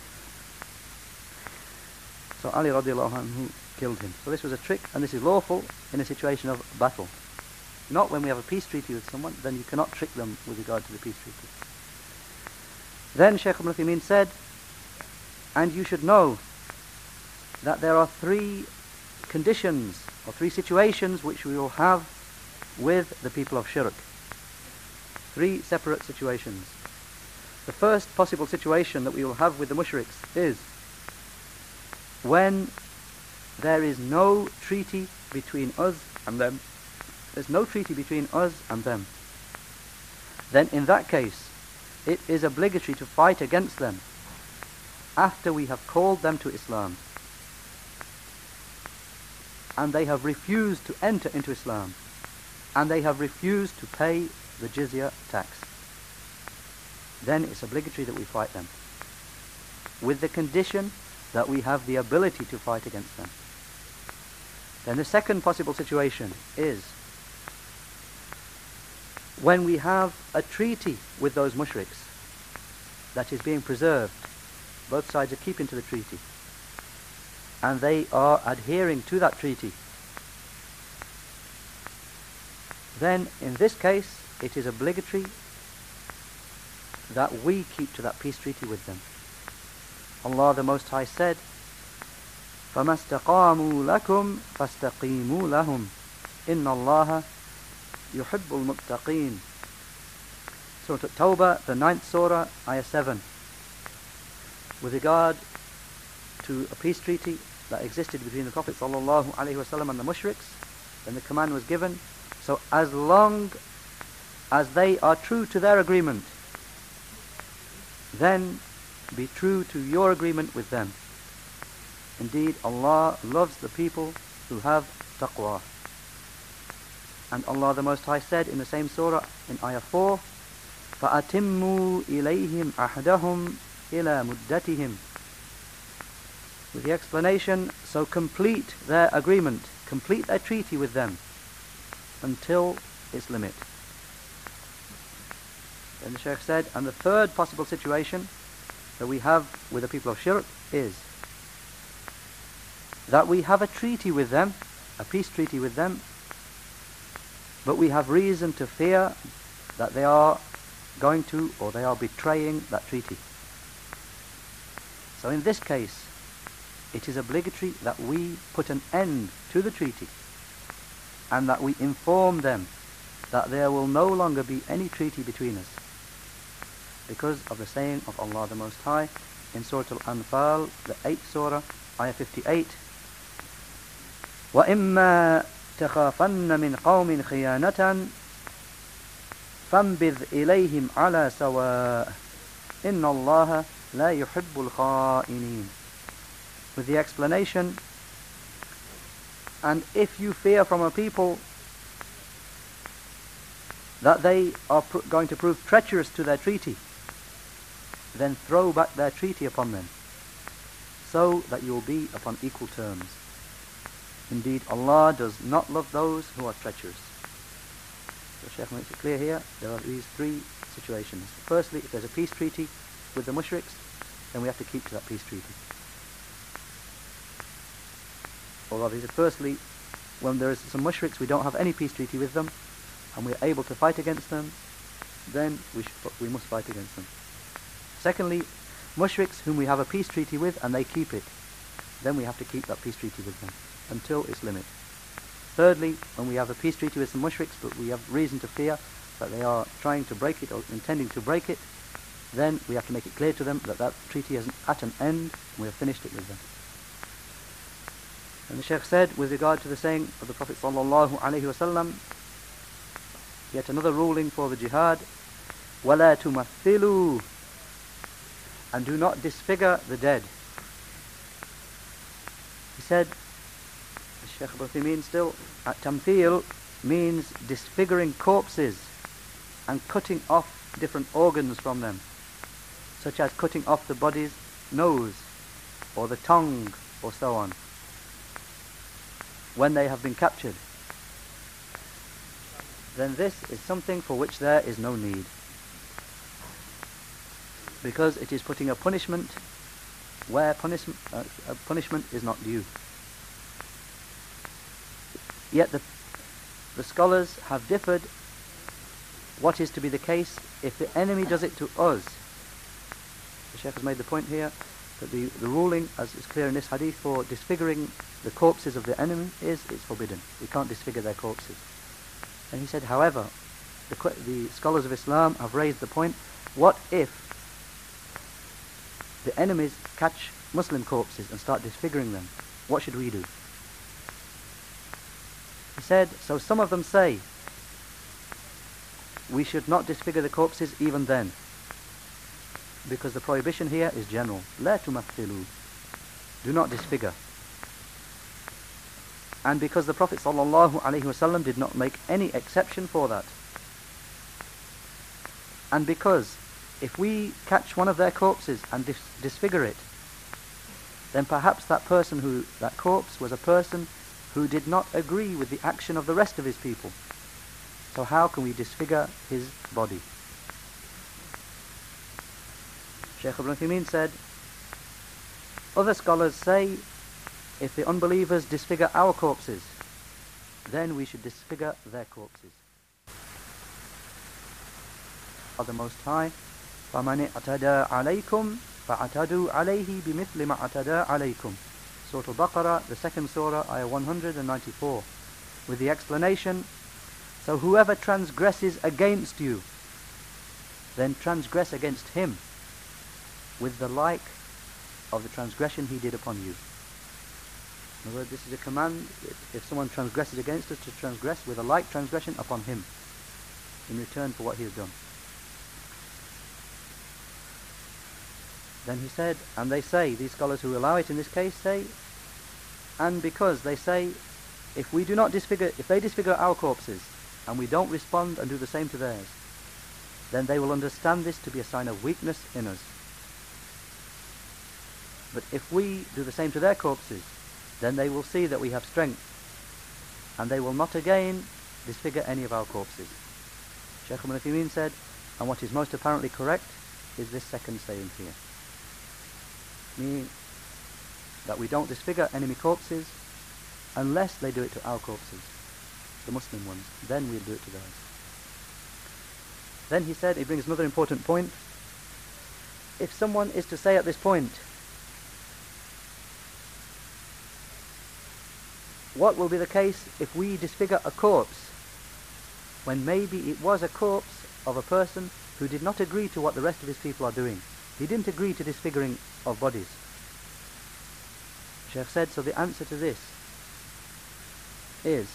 So Ali radiallahu anhu killed him. So this was a trick, and this is lawful in a situation of battle. Not when we have a peace treaty with someone, then you cannot trick them with regard to the peace treaty. Then Shaykh Ibn Uthaymeen said, and you should know that there are three conditions or three situations which we will have with the people of shirk. Three separate situations. The first possible situation that we will have with the mushriks is when there is no treaty between us and them there's no treaty between us and them, then in that case it is obligatory to fight against them after we have called them to Islam and they have refused to enter into Islam and they have refused to pay the jizya tax. Then it's obligatory that we fight them, with the condition that we have the ability to fight against them. Then the second possible situation is when we have a treaty with those mushriks that is being preserved, both sides are keeping to the treaty, and they are adhering to that treaty. Then in this case it is obligatory that we keep to that peace treaty with them. Allah the Most High said, فَمَا اسْتَقَامُوا لَكُمْ فَاسْتَقِيمُوا لَهُمْ إِنَّ اللَّهَ يُحِبُّ الْمُتَّقِينَ. Surah At-Tawbah, the ninth surah, ayah seven. With regard to a peace treaty that existed between the Prophet sallallahu alaihi wasallam and the mushriks, then the command was given, so as long as they are true to their agreement, then be true to your agreement with them. Indeed, Allah loves the people who have taqwa. And Allah the Most High said in the same surah, in ayah four, فَأَتِمُّوا إِلَيْهِمْ أَحْدَهُمْ إِلَى مُدَّتِهِمْ. With the explanation, so complete their agreement, complete their treaty with them until its limit. Then the Shaykh said, and the third possible situation that we have with the people of Shirk is that we have a treaty with them, a peace treaty with them, but we have reason to fear that they are going to, or they are betraying that treaty. So in this case, it is obligatory that we put an end to the treaty and that we inform them that there will no longer be any treaty between us, because of the saying of Allah the Most High in Surah Al-Anfal, the eighth surah, ayah fifty-eight, وَإِمَّا تَخَافَنَّ مِنْ قَوْمٍ خِيَانَةً فَانْبِذْ إِلَيْهِمْ عَلَى سَوَاءٍ إِنَّ اللَّهَ لَا يُحِبُّ الْخَائِنِينَ. With the explanation, and if you fear from a people that they are pr- going to prove treacherous to their treaty, then throw back their treaty upon them, so that you will be upon equal terms. Indeed, Allah does not love those who are treacherous. The Shaykh makes it clear here, there are these three situations. Firstly, if there's a peace treaty with the mushriks, then we have to keep to that peace treaty. Or rather, he said, firstly, when there is some mushriks, we don't have any peace treaty with them, and we are able to fight against them, then we, sh- we must fight against them. Secondly, mushriks whom we have a peace treaty with and they keep it, then we have to keep that peace treaty with them until its limit. Thirdly, when we have a peace treaty with some mushriks but we have reason to fear that they are trying to break it or intending to break it, then we have to make it clear to them that that treaty is at an end and we have finished it with them. And the Shaykh said, with regard to the saying of the Prophet sallallahu alaihi wasallam, yet another ruling for the jihad, وَلَا تُمَثِّلُوا, and do not disfigure the dead. He said, Shaykh Ibn Uthaymeen still, at tamthil means disfiguring corpses and cutting off different organs from them, such as cutting off the body's nose or the tongue or so on, when they have been captured. Then this is something for which there is no need, because it is putting a punishment where punishment, uh, a punishment is not due. Yet the, the scholars have differed what is to be the case if the enemy does it to us. The Shaykh has made the point here that the, the ruling, as is clear in this hadith, for disfiguring the corpses of the enemy is it's forbidden. We can't disfigure their corpses. And he said, however, the, the scholars of Islam have raised the point, what if the enemies catch Muslim corpses and start disfiguring them? What should we do? He said, so some of them say, we should not disfigure the corpses even then, because the prohibition here is general. لا تمثلوا, do not disfigure. And because the Prophet sallallahu alaihi wasallam did not make any exception for that. And because if we catch one of their corpses and dis disfigure it, then perhaps that person who, that corpse was a person who did not agree with the action of the rest of his people. So how can we disfigure his body? Shaykh Ibn Uthaymeen said, other scholars say, if the unbelievers disfigure our corpses, then we should disfigure their corpses. of the Most High, فَمَنِ اعْتَدَى عَلَيْكُمْ فَاعْتَدُوا عَلَيْهِ بِمِثْلِ مَا اعْتَدَى عَلَيْكُمْ. Surah Al-Baqarah, the second surah, ayah one hundred ninety-four, with the explanation, so whoever transgresses against you, then transgress against him with the like of the transgression he did upon you. In other words, this is a command, if someone transgresses against us, to transgress with a like transgression upon him in return for what he has done. Then he said, and they say, these scholars who allow it in this case say, and because they say, if we do not disfigure, if they disfigure our corpses, and we don't respond and do the same to theirs, then they will understand this to be a sign of weakness in us. But if we do the same to their corpses, then they will see that we have strength, and they will not again disfigure any of our corpses. Shaykh Ibn Uthaymeen said, and what is most apparently correct is this second saying here, meaning that we don't disfigure enemy corpses unless they do it to our corpses, the Muslim ones, then we'll do it to theirs. Then he said, he brings another important point, if someone is to say at this point, what will be the case if we disfigure a corpse when maybe it was a corpse of a person who did not agree to what the rest of his people are doing? He didn't agree to disfiguring of bodies. Shaykh said, so the answer to this is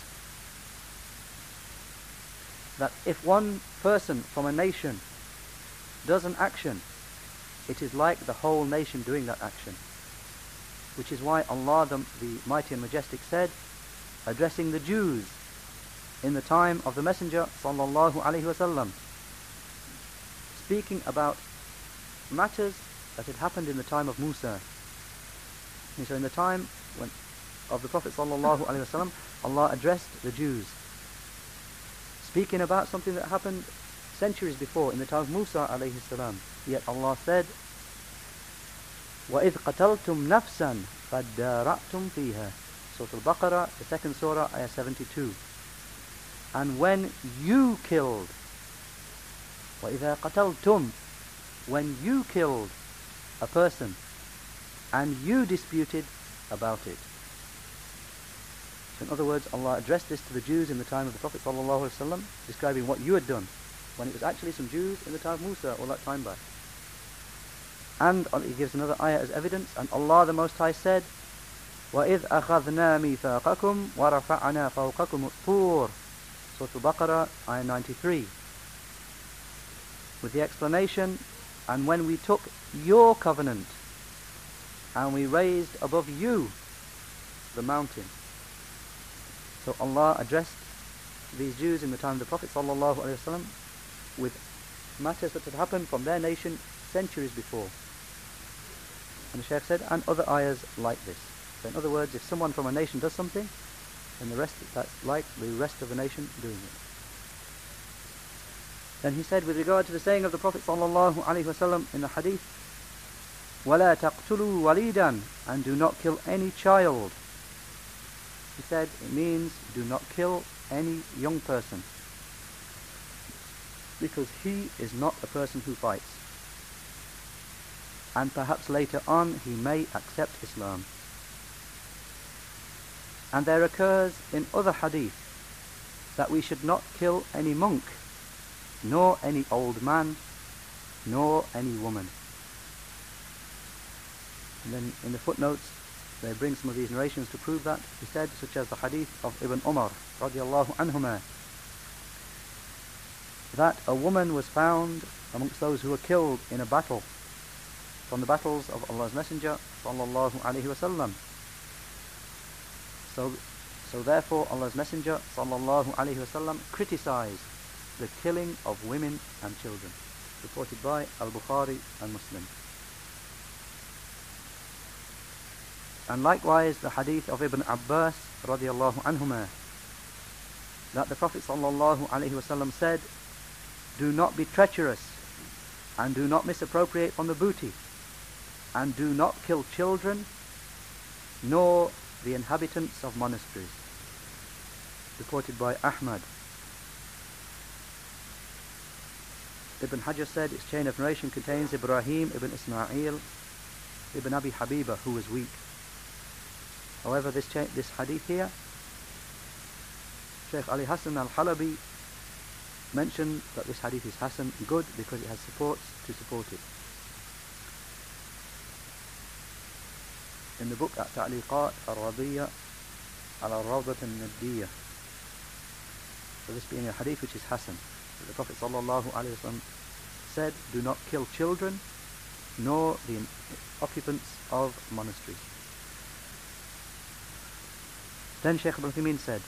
that if one person from a nation does an action, it is like the whole nation doing that action. Which is why Allah the, the Mighty and Majestic said, addressing the Jews in the time of the Messenger sallallahu alaihi wasallam, speaking about matters that had happened in the time of Musa. And so in the time when of the Prophet sallallahu alaihi wasallam, Allah addressed the Jews, speaking about something that happened centuries before in the time of Musa alayhi salam. Yet Allah said, وَإِذْ قَتَلْتُمْ نَفْسًا فَادَّارَأْتُمْ فِيهَا. Surah Al-Baqarah, the second surah, ayah seventy-two. And when you killed, وَإِذَا قَتَلْتُمْ, when you killed a person and you disputed about it. So in other words, Allah addressed this to the Jews in the time of the Prophet sallallahu alaihi wasallam, describing what you had done, when it was actually some Jews in the time of Musa all that time back. And he gives another ayah as evidence, and Allah the Most High said, وَإِذْ أَخَذْنَا مِيثَاقَكُمْ وَرَفَعْنَا فَوْقَكُمُ الطُّورَ. Surah Al-Baqarah, ayah ninety-three. With the explanation, and when we took your covenant, and we raised above you the mountain. So Allah addressed these Jews in the time of the Prophet sallallahu alaihi wasallam with matters that had happened from their nation centuries before. And the Shaykh said, and other ayahs like this. So in other words, if someone from a nation does something, then the rest, that's like the rest of the nation doing it. Then he said, with regard to the saying of the Prophet sallallahu alaihi wasallam in the hadith, وَلَا تَقْتُلُوا وَلِيدًا, and do not kill any child. He said, it means do not kill any young person, because he is not a person who fights. And perhaps later on he may accept Islam. And there occurs in other hadith that we should not kill any monk, nor any old man, nor any woman. And then in the footnotes they bring some of these narrations to prove that. He said, such as the hadith of Ibn Umar radiallahu anhuma, that a woman was found amongst those who were killed in a battle from the battles of Allah's Messenger sallallahu alaihi wasallam. So, so therefore Allah's Messenger sallallahu alaihi wasallam criticized the killing of women and children, reported by Al-Bukhari and Muslim. And likewise the hadith of Ibn Abbas radiallahu anhuma, that the Prophet sallallahu alaihi wasallam said, do not be treacherous, and do not misappropriate from the booty, and do not kill children, nor the inhabitants of monasteries. Reported by Ahmad. Ibn Hajar said its chain of narration contains Ibrahim ibn Ismail ibn Abi Habiba, who was weak. However, this cha- this hadith here, Shaykh Ali Hassan al-Halabi mentioned that this hadith is Hassan, good, because it has supports to support it. In the book At-Ta'liqat al-Radiyya al-Rawdat al-Naddiyya, so this being a hadith which is Hassan, the Prophet sallallahu alaihi wasallam said, do not kill children nor the occupants of monasteries. Then Shaykh Ibn Uthaymeen said,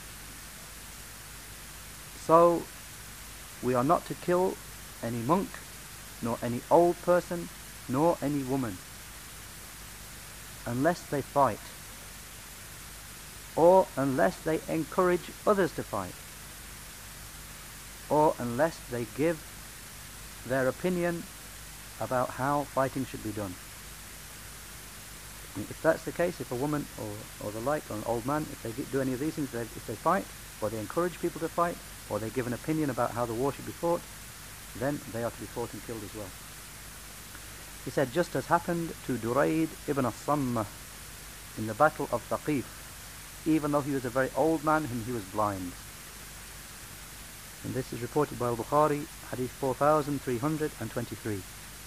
so we are not to kill any monk, nor any old person, nor any woman, unless they fight, or unless they encourage others to fight, or unless they give their opinion about how fighting should be done. If that's the case, if a woman or, or the like, or an old man, if they do any of these things, if they fight, or they encourage people to fight, or they give an opinion about how the war should be fought, then they are to be fought and killed as well. He said, just as happened to Durayd ibn al-Sammah in the battle of Thaqif, even though he was a very old man and he was blind. And this is reported by Al-Bukhari, hadith four thousand three hundred twenty-three.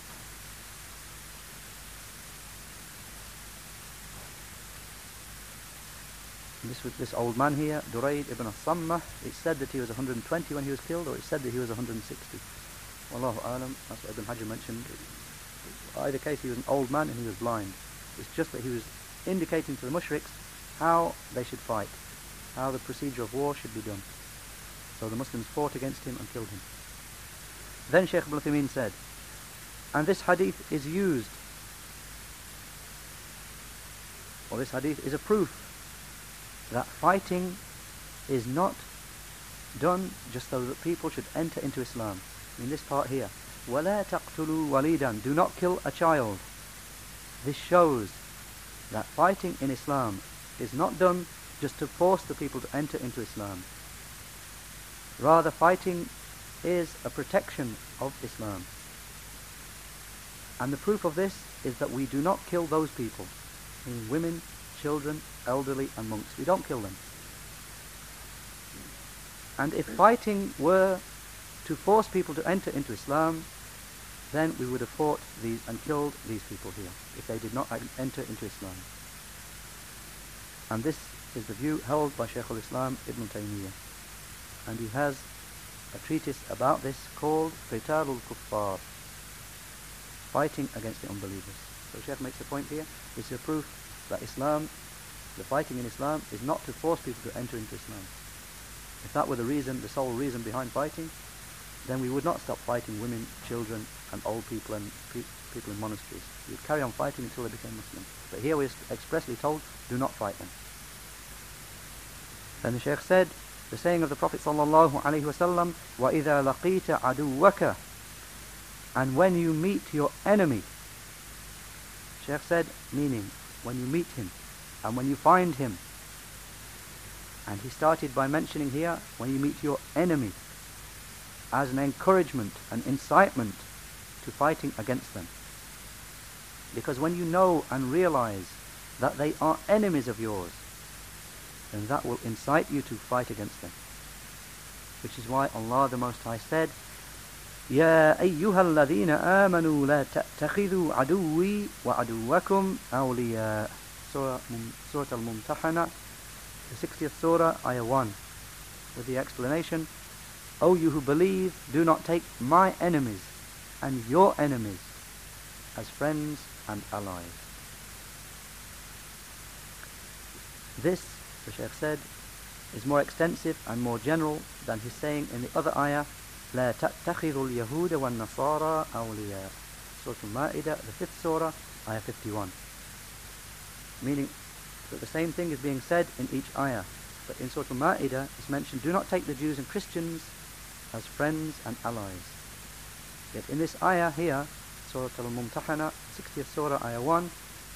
And this was this old man here, Durayd ibn al-Sammah. It said that he was one hundred twenty when he was killed, or it said that he was one hundred sixty. Wallahu alam, that's what Ibn Hajar mentioned. Either case, he was an old man and he was blind. It's just that he was indicating to the mushriks how they should fight, how the procedure of war should be done. So the Muslims fought against him and killed him. Then Shaykh Ibn Uthaymeen said, and this hadith is used, or this hadith is a proof that fighting is not done just so that people should enter into Islam. In this part here, وَلَا تَقْتُلُوا وَلِيدًا, do not kill a child. This shows that fighting in Islam is not done just to force the people to enter into Islam. Rather, fighting is a protection of Islam. And the proof of this is that we do not kill those people, meaning women, children, elderly and monks. We don't kill them. And if fighting were to force people to enter into Islam, then we would have fought these and killed these people here, if they did not enter into Islam. And this is the view held by Shaykh al-Islam Ibn Taymiyyah. And he has a treatise about this called Qital al-Kuffar, fighting against the unbelievers. So Shaykh makes a point here. This is a proof that Islam, the fighting in Islam, is not to force people to enter into Islam. If that were the reason, the sole reason behind fighting, then we would not stop fighting women, children and old people and pe- people in monasteries. We would carry on fighting until they became Muslim. But here we are expressly told, do not fight them. Then the Shaykh said, the saying of the Prophet sallallahu alaihi wasallam, وَإِذَا لَقِيتَ عَدُوَّكَ, and when you meet your enemy. Shaykh said, meaning when you meet him and when you find him. And he started by mentioning here, when you meet your enemy, as an encouragement, an incitement to fighting against them. Because when you know and realize that they are enemies of yours, then that will incite you to fight against them. Which is why Allah the Most High said, يَا أَيُّهَا الَّذِينَ آمَنُوا لَا تَتَّخِذُوا عَدُوِّي وَعَدُوَّكُمْ أَوْلِيَاءَ. Surah, Surah Al-Mumtahana, the sixtieth Surah, Ayah one, with the explanation, O you who believe, do not take my enemies and your enemies as friends and allies. This, the Shaykh said, is more extensive and more general than his saying in the other ayah, لا تتخذوا اليهود والنصارى أولياء. Surah Al-Ma'idah, the fifth surah, ayah fifty-one. Meaning that the same thing is being said in each ayah. But in Surah Al-Ma'idah, it's mentioned, do not take the Jews and Christians as friends and allies. Yet in this ayah here, Surah Al-Mumtahana, sixtieth surah, ayah one,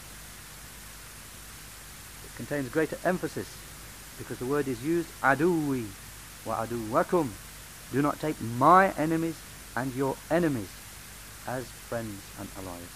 it contains greater emphasis because the word is used, aduwi wa aduwakum. Do not take my enemies and your enemies as friends and allies.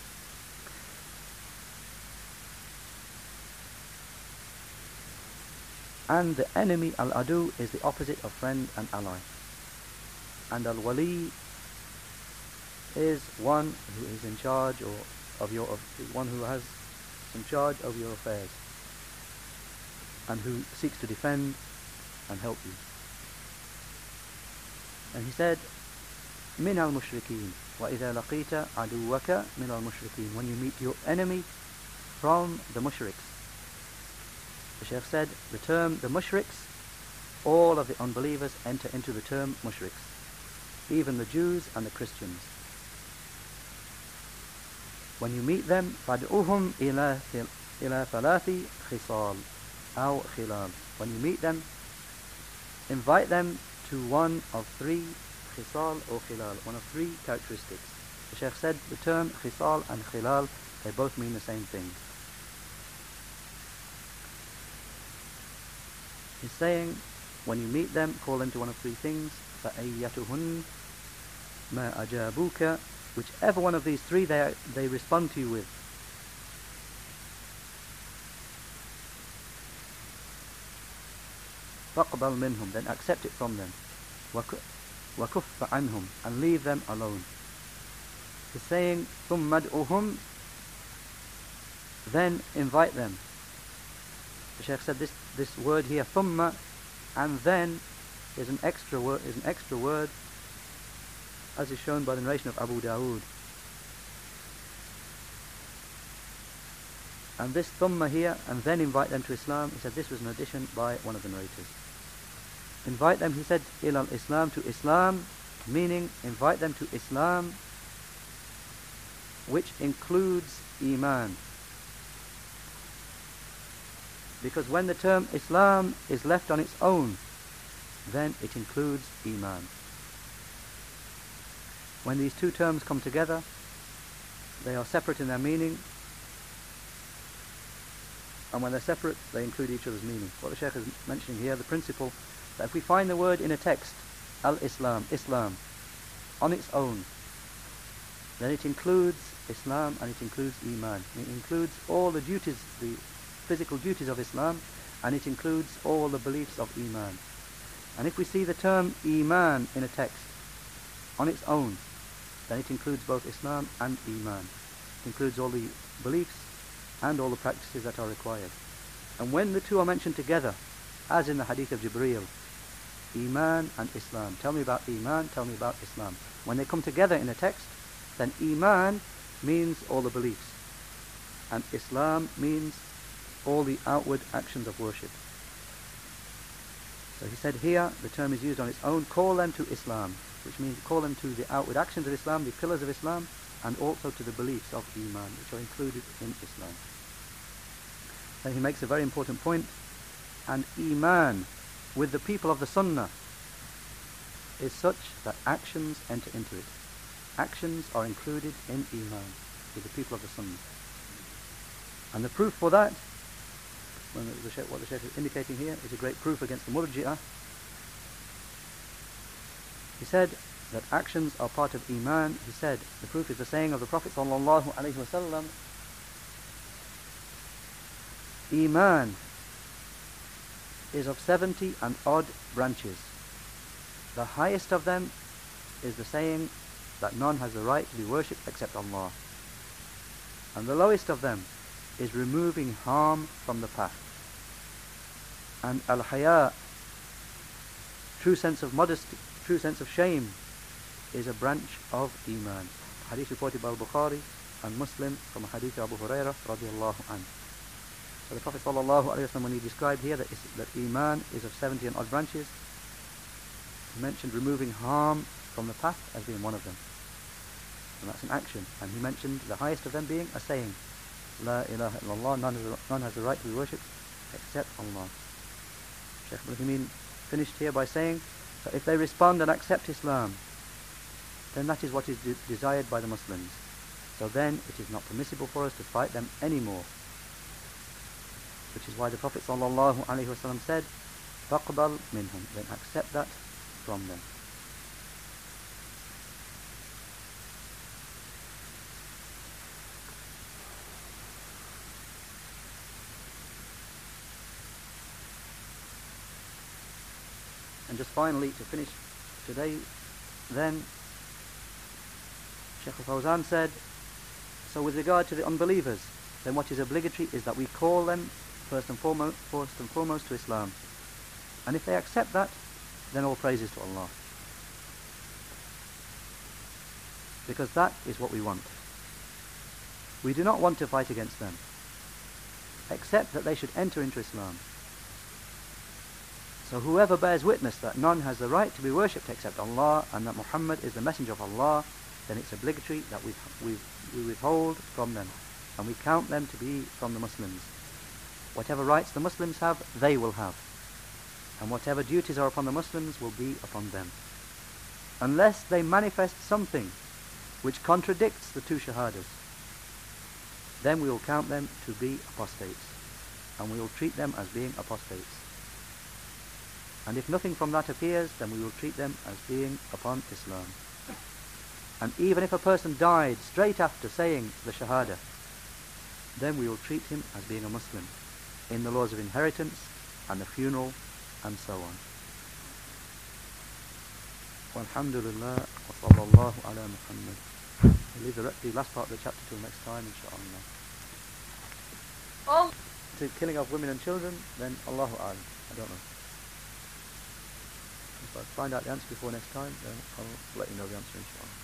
And the enemy, al-adu, is the opposite of friend and ally. And al-wali is one who is in charge or of your of one who has some charge over your affairs and who seeks to defend and help you. And he said, min al-mushrikeen wa idha laqita aduwaka min al-mushrikeen. When you meet your enemy from the mushriks. The Shaykh said, the term the mushriks, all of the unbelievers enter into the term mushriks, even the Jews and the Christians. When you meet them, فَادْعُهُمْ إِلَى إِلَى ثَلَاثِ خِصَالٍ أو خِلَالٍ. When you meet them, invite them to one of three khisal or khilal, one of three characteristics. The Shaykh said the term khisal and khilal, they both mean the same thing. He's saying, when you meet them, call them to one of three things. فَأَيَّتُهُنْ مَا أَجَابُوكَ. Whichever one of these three they, they respond to you with. فَقْبَلْ مِنْهُمْ. Then accept it from them. وَكُفَّ عَنْهُمْ. And leave them alone. He's saying, ثُمَّ ادْعُهُمْ. Then invite them. The Shaykh said this, this word here, thumma, and then is an extra word, is an extra word, as is shown by the narration of Abu Dawood. And this thumma here, and then invite them to Islam, he said this was an addition by one of the narrators. Invite them, he said, ilal Islam, to Islam, meaning invite them to Islam, which includes Iman. Because when the term Islam is left on its own, then it includes Iman. When these two terms come together, they are separate in their meaning, and when they're separate, they include each other's meaning. What the Shaykh is mentioning here, the principle that if we find the word in a text, al-Islam, Islam, on its own, then it includes Islam and it includes Iman. It includes all the duties, the physical duties of Islam, and it includes all the beliefs of Iman. And if we see the term Iman in a text on its own, then it includes both Islam and Iman. It includes all the beliefs and all the practices that are required. And when the two are mentioned together, as in the hadith of Jibreel, Iman and Islam, tell me about Iman, tell me about Islam. When they come together in a text, then Iman means all the beliefs, and Islam means all the outward actions of worship. So he said here, the term is used on its own, call them to Islam, which means call them to the outward actions of Islam, the pillars of Islam, and also to the beliefs of Iman, which are included in Islam. Then he makes a very important point, and Iman with the people of the Sunnah is such that actions enter into it. Actions are included in Iman with the people of the Sunnah. And the proof for that, when the Shaykh, what the Shaykh is indicating here, is a great proof against the Murji'ah. He said that actions are part of Iman. He said the proof is the saying of the Prophet sallallahu alaihi wasallam, Iman is of seventy and odd branches. The highest of them is the saying that none has the right to be worshipped except Allah. And the lowest of them is removing harm from the path. And al-haya, true sense of modesty, true sense of shame, is a branch of iman. Hadith reported by Al-Bukhari and Muslim from a hadith of Abu Hurairah radiallahu anhu. So the Prophet sallallahu alaihi wasallam, when he described here that, that iman is of seventy and odd branches, he mentioned removing harm from the path as being one of them. And that's an action. And he mentioned the highest of them being a saying, La ilaha illallah, none, none has the right to be worshipped except Allah. Shaykh Ibn Uthaymeen finished here by saying that if they respond and accept Islam, then that is what is de- desired by the Muslims. So then it is not permissible for us to fight them anymore. Which is why the Prophet sallallahu alaihi wasallam said, فَقْبَلْ مِنْهُمْ, then accept that from them. And just finally, to finish today, then Shaykh al-Fawzan said, so with regard to the unbelievers, then what is obligatory is that we call them first and foremost, first and foremost to Islam. And if they accept that, then all praises to Allah. Because that is what we want. We do not want to fight against them, except that they should enter into Islam. So whoever bears witness that none has the right to be worshipped except Allah and that Muhammad is the messenger of Allah, then it's obligatory that we, we, we withhold from them and we count them to be from the Muslims. Whatever rights the Muslims have, they will have. And whatever duties are upon the Muslims will be upon them. Unless they manifest something which contradicts the two shahadas, then we will count them to be apostates. And we will treat them as being apostates. And if nothing from that appears, then we will treat them as being upon Islam. And even if a person died straight after saying the Shahada, then we will treat him as being a Muslim in the laws of inheritance and the funeral and so on. Walhamdulillah wa sallallahu ala Muhammad. We'll leave the, the last part of the chapter till next time, inshaAllah. Oh. To killing of women and children, then Allahu A'lam. I don't know. If I find out the answer before next time, then I'll let you know the answer, inshallah.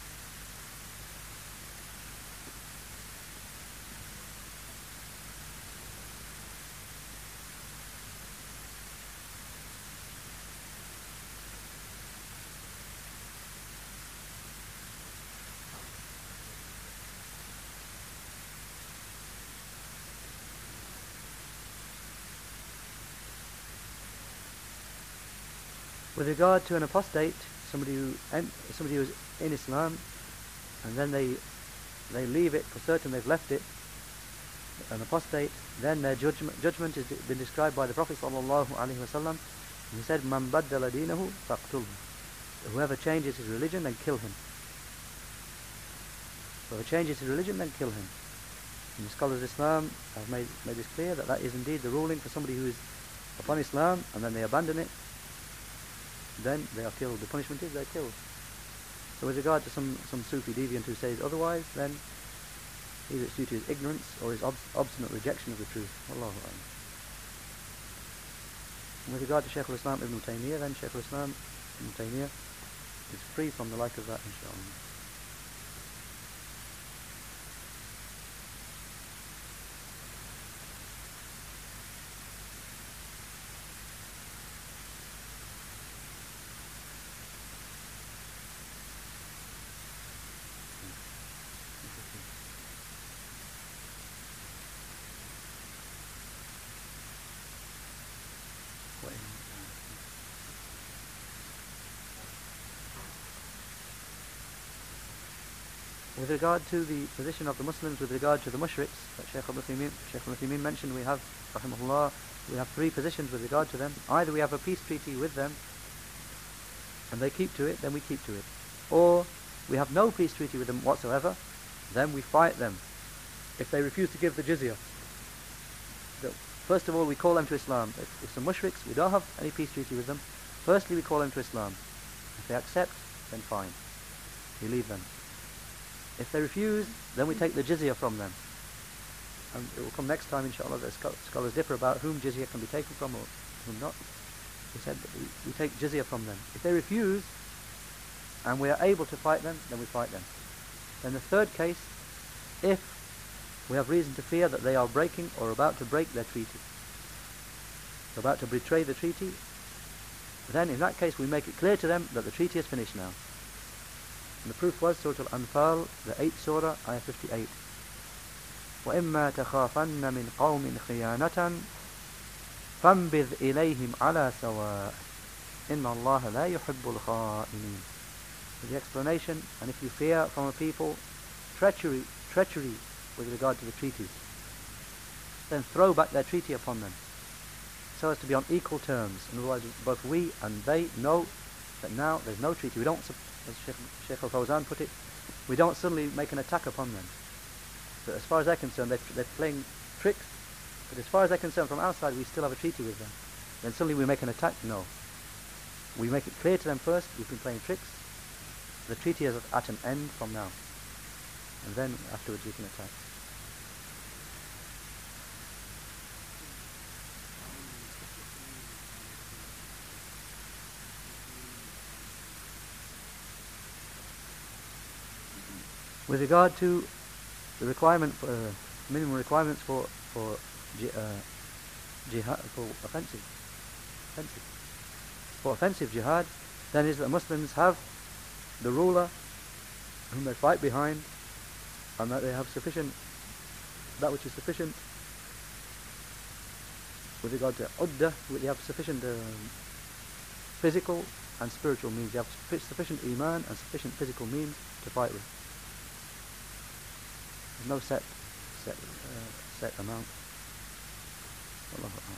With regard to an apostate, somebody who somebody who's in Islam, and then they they leave it for certain, they've left it, an apostate, then their judgment judgment has been described by the Prophet sallallahu alaihi wasallam. He said, "Man baddala dinahu faqtulhu." Whoever changes his religion, then kill him. Whoever changes his religion, then kill him. And the scholars of Islam have made made this clear that that is indeed the ruling for somebody who is upon Islam and then they abandon it. Then they are killed. The punishment is they're killed. So with regard to some, some Sufi deviant who says otherwise, then either it's due to his ignorance or his ob- obstinate rejection of the truth. Allahu Akbar. With regard to Shaykh al-Islam Ibn Taymiyyah, then Shaykh al-Islam Ibn Taymiyyah is free from the like of that, inshaAllah. With regard to the position of the Muslims with regard to the mushriks that Shaykh Ibn Uthaymeen, Shaykh Ibn Uthaymeen mentioned, we have, rahimahullah, we have three positions with regard to them. Either we have a peace treaty with them and they keep to it, then we keep to it. Or we have no peace treaty with them whatsoever, then we fight them if they refuse to give the jizya. So first of all, we call them to Islam. If, if some mushriks, we don't have any peace treaty with them, firstly we call them to Islam. If they accept, then fine. We leave them. If they refuse, then we take the jizya from them. and it will come next time inshallah, that scholars differ about whom jizya can be taken from or whom not. We said that we, we take jizya from them. If they refuse and we are able to fight them, then we fight them. Then the third case, if we have reason to fear that they are breaking or about to break their treaty, about to betray the treaty, then in that case we make it clear to them that the treaty is finished now. And the proof was Surah Al-Anfal, the eighth surah, ayah fifty-eight. وَإِمَّا تَخَافَنَّ مِنْ قَوْمٍ خِيَانَةً فَانْبِذْ إِلَيْهِمْ عَلَى سَوَاءٍ إِنَّ اللَّهَ لَا يُحِبُّ الْخَائِنِينَ. With the explanation, and if you fear from a people treachery, treachery with regard to the treaties, then throw back their treaty upon them, so as to be on equal terms. And otherwise, both we and they know that now there's no treaty. We don't, as Sheikh, Sheikh Al-Fawzan put it, we don't suddenly make an attack upon them. But as far as they're concerned, they're, they're playing tricks. But as far as they're concerned, from our side, we still have a treaty with them. Then suddenly we make an attack? No. We make it clear to them first, we've been playing tricks. The treaty is at an end from now. And then afterwards we can attack. With regard to the requirement for uh, minimum requirements for for uh, jihad, for offensive, offensive, for offensive jihad, then is that Muslims have the ruler whom they fight behind, and that they have sufficient, that which is sufficient with regard to uddah, they have sufficient um, physical and spiritual means. They have sufficient iman and sufficient physical means to fight with. There's no set set uh, set amount. Allahu Akbar.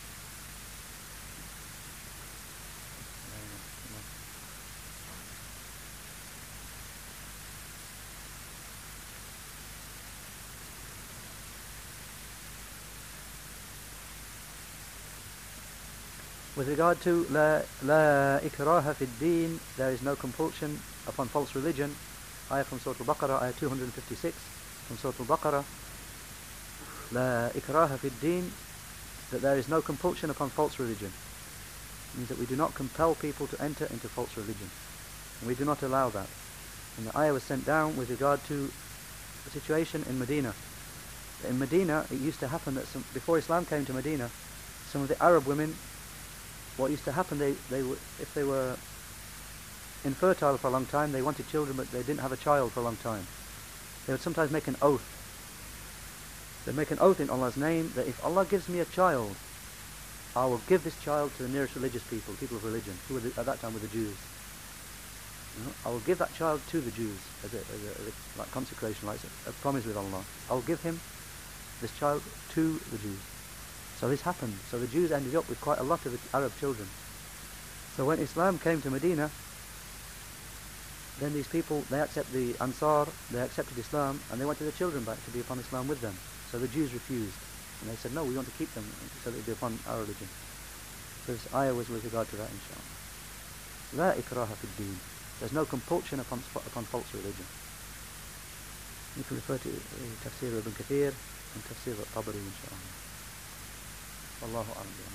With regard to la la ikraha fi ad-din, there is no compulsion upon false religion. Ayah from Surah Al-Baqarah, ayah two hundred fifty-six. From Surah Al-Baqarah, La ikraha fi ad-din, that there is no compulsion upon false religion. It means that we do not compel people to enter into false religion. And we do not allow that. And the ayah was sent down with regard to the situation in Medina. In Medina, it used to happen that some, before Islam came to Medina, some of the Arab women, what used to happen, they, they were, if they were infertile for a long time, they wanted children but they didn't have a child for a long time, they would sometimes make an oath. They'd make an oath in Allah's name that if Allah gives me a child, I will give this child to the nearest religious people, people of religion, who were the, at that time were the Jews. You know, I will give that child to the Jews as a, as a, as a like consecration, like a, a promise with Allah. I will give him, this child, to the Jews. So this happened. So the Jews ended up with quite a lot of Arab children. So when Islam came to Medina, then these people, they accept the Ansar, they accepted Islam, and they wanted their children back to be upon Islam with them. So the Jews refused. And they said, no, we want to keep them so that they be upon our religion. So this ayah was with regard to that, inshallah. La ikraha fi ad-din. There's no compulsion upon, upon false religion. You can refer to uh, Tafsir Ibn Kathir and Tafsir Al-Tabari, inshallah. Wallahu a'lam.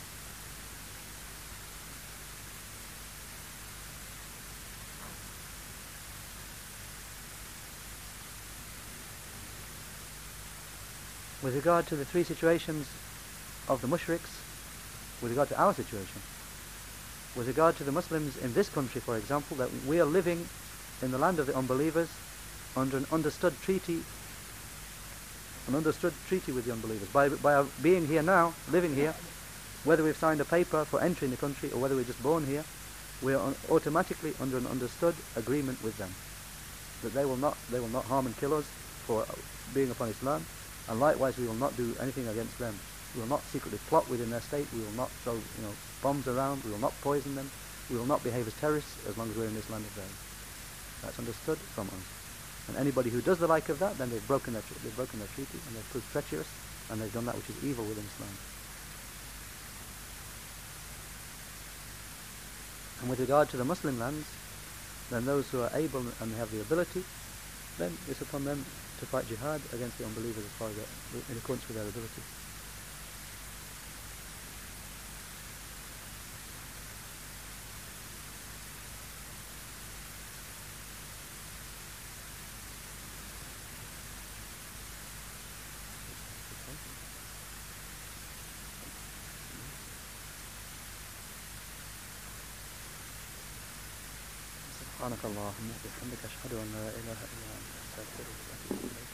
With regard to the three situations of the mushriks, with regard to our situation, with regard to the Muslims in this country, for example, that we are living in the land of the unbelievers under an understood treaty, an understood treaty with the unbelievers. By, by our being here now, living here, whether we've signed a paper for entering the country or whether we're just born here, we are automatically under an understood agreement with them that they will not, they will not harm and kill us for being upon Islam. And likewise, we will not do anything against them. We will not secretly plot within their state. We will not throw, you know, bombs around. We will not poison them. We will not behave as terrorists as long as we're in this land of theirs. That's understood from us. And anybody who does the like of that, then they've broken their they've broken their treaty and they've proved treacherous and they've done that which is evil within Islam. And with regard to the Muslim lands, then those who are able and have the ability, then it's upon them to to fight jihad against the unbelievers as far as their, in accordance with their ability. سبحانك اللهم وبحمدك أشهد أن لا إله إلا أنت أستغفرك وأتوب إليك.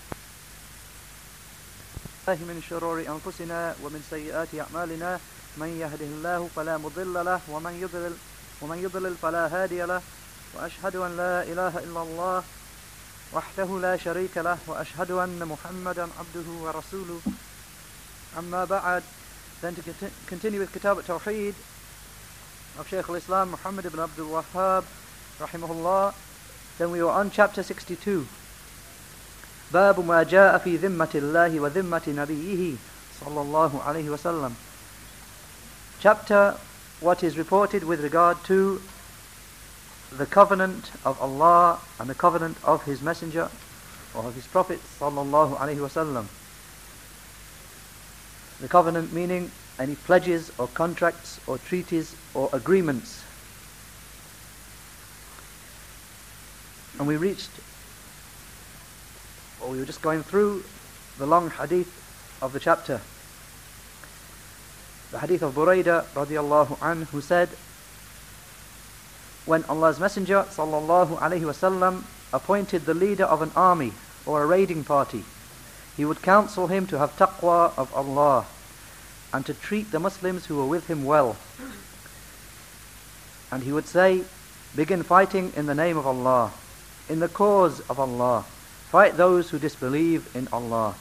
الله من شرور أنفسنا ومن سيئات أعمالنا من يهده الله فلا مضل له ومن يضلل ومن يضلل فلا هادي له وأشهد أن لا إله إلا الله وحده لا شريك له وأشهد أن محمدا عبده ورسوله. أما بعد, then to continue with Kitab al-Tawheed of Shaykh al-Islam Muhammad ibn Abdul Wahhab rahimahullah, then we were on chapter sixty-two. باب ما جاء في ذمة الله وذمة نبيه صلى الله عليه وسلم. Chapter what is reported with regard to the covenant of Allah and the covenant of His Messenger or of His Prophet صلى الله عليه وسلم. The covenant meaning any pledges or contracts or treaties or agreements. And we reached, or we were just going through the long hadith of the chapter. The hadith of Buraidah radiallahu anhu, who said, when Allah's Messenger sallallahu alaihi wasallam appointed the leader of an army or a raiding party, he would counsel him to have taqwa of Allah and to treat the Muslims who were with him well. And he would say, begin fighting in the name of Allah, in the cause of Allah. Fight those who disbelieve in Allah.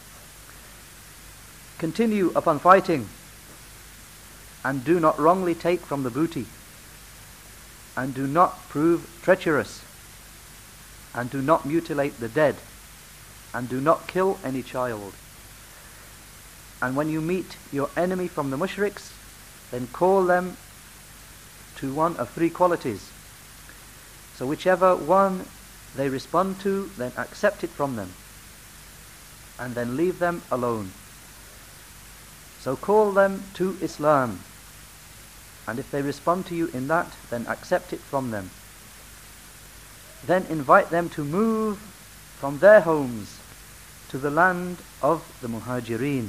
Continue upon fighting, and do not wrongly take from the booty, and do not prove treacherous, and do not mutilate the dead, and do not kill any child. And when you meet your enemy from the mushriks, then call them to one of three qualities. So whichever one they respond to, then accept it from them, and then leave them alone. So call them to Islam, and if they respond to you in that, then accept it from them. Then invite them to move from their homes to the land of the Muhajirin.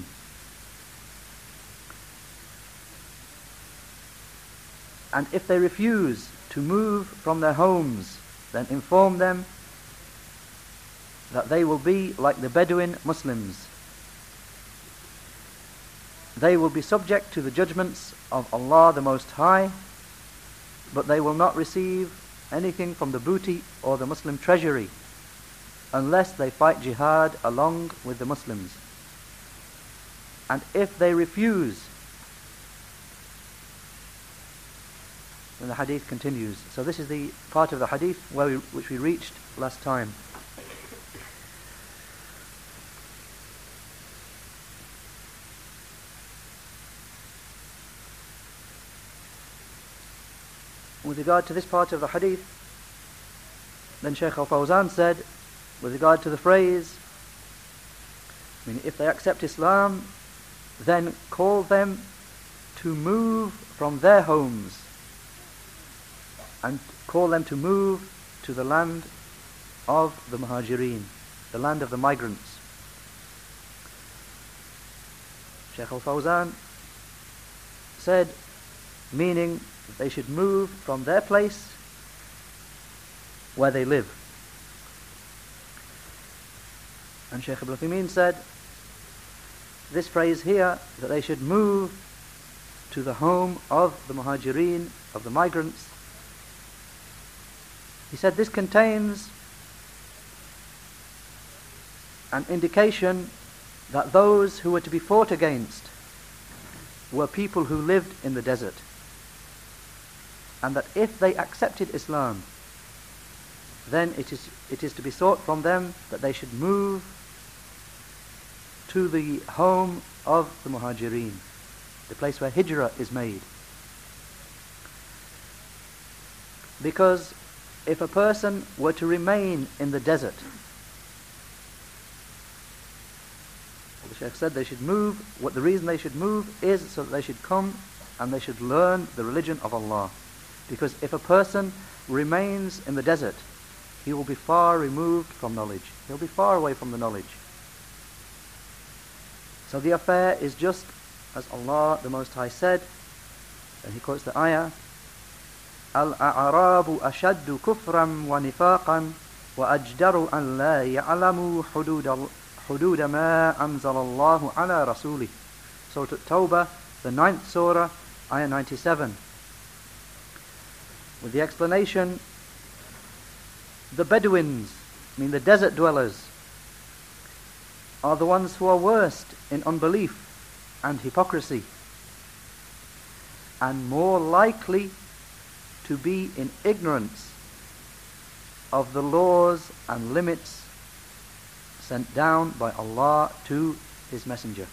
And if they refuse to move from their homes, then inform them that they will be like the Bedouin Muslims. They will be subject to the judgments of Allah the Most High, but they will not receive anything from the booty or the Muslim treasury unless they fight jihad along with the Muslims. And if they refuse, then the hadith continues. So this is the part of the hadith where we, which we reached last time. With regard to this part of the hadith, then Shaykh al-Fawzan said, with regard to the phrase, I mean, if they accept Islam, then call them to move from their homes and call them to move to the land of the Muhajirin, the land of the migrants. Shaykh al-Fawzan said, meaning that they should move from their place where they live. And Shaykh Ibn Uthaymeen said, this phrase here, that they should move to the home of the Muhajirin, of the migrants, he said this contains an indication that those who were to be fought against were people who lived in the desert, and that if they accepted Islam, then it is it is to be sought from them that they should move to the home of the Muhajirin, the place where hijrah is made. Because if a person were to remain in the desert, The Shaykh said they should move. What the reason they should move is so that they should come and they should learn the religion of Allah. Because if a person remains in the desert, he will be far removed from knowledge. He'll be far away from the knowledge. So the affair is just as Allah the Most High said, and he quotes the ayah, Al-a'rabu ashaddu kufran wa nifaqan wa ajdaru an la ya'lamu hudud hudud ma anzala Allahu ala rasulih. Surah At-Tawbah, the ninth surah, ayah ninety-seven. With the explanation, the Bedouins, I mean the desert dwellers, are the ones who are worst in unbelief and hypocrisy, and more likely to be in ignorance of the laws and limits sent down by Allah to His Messenger.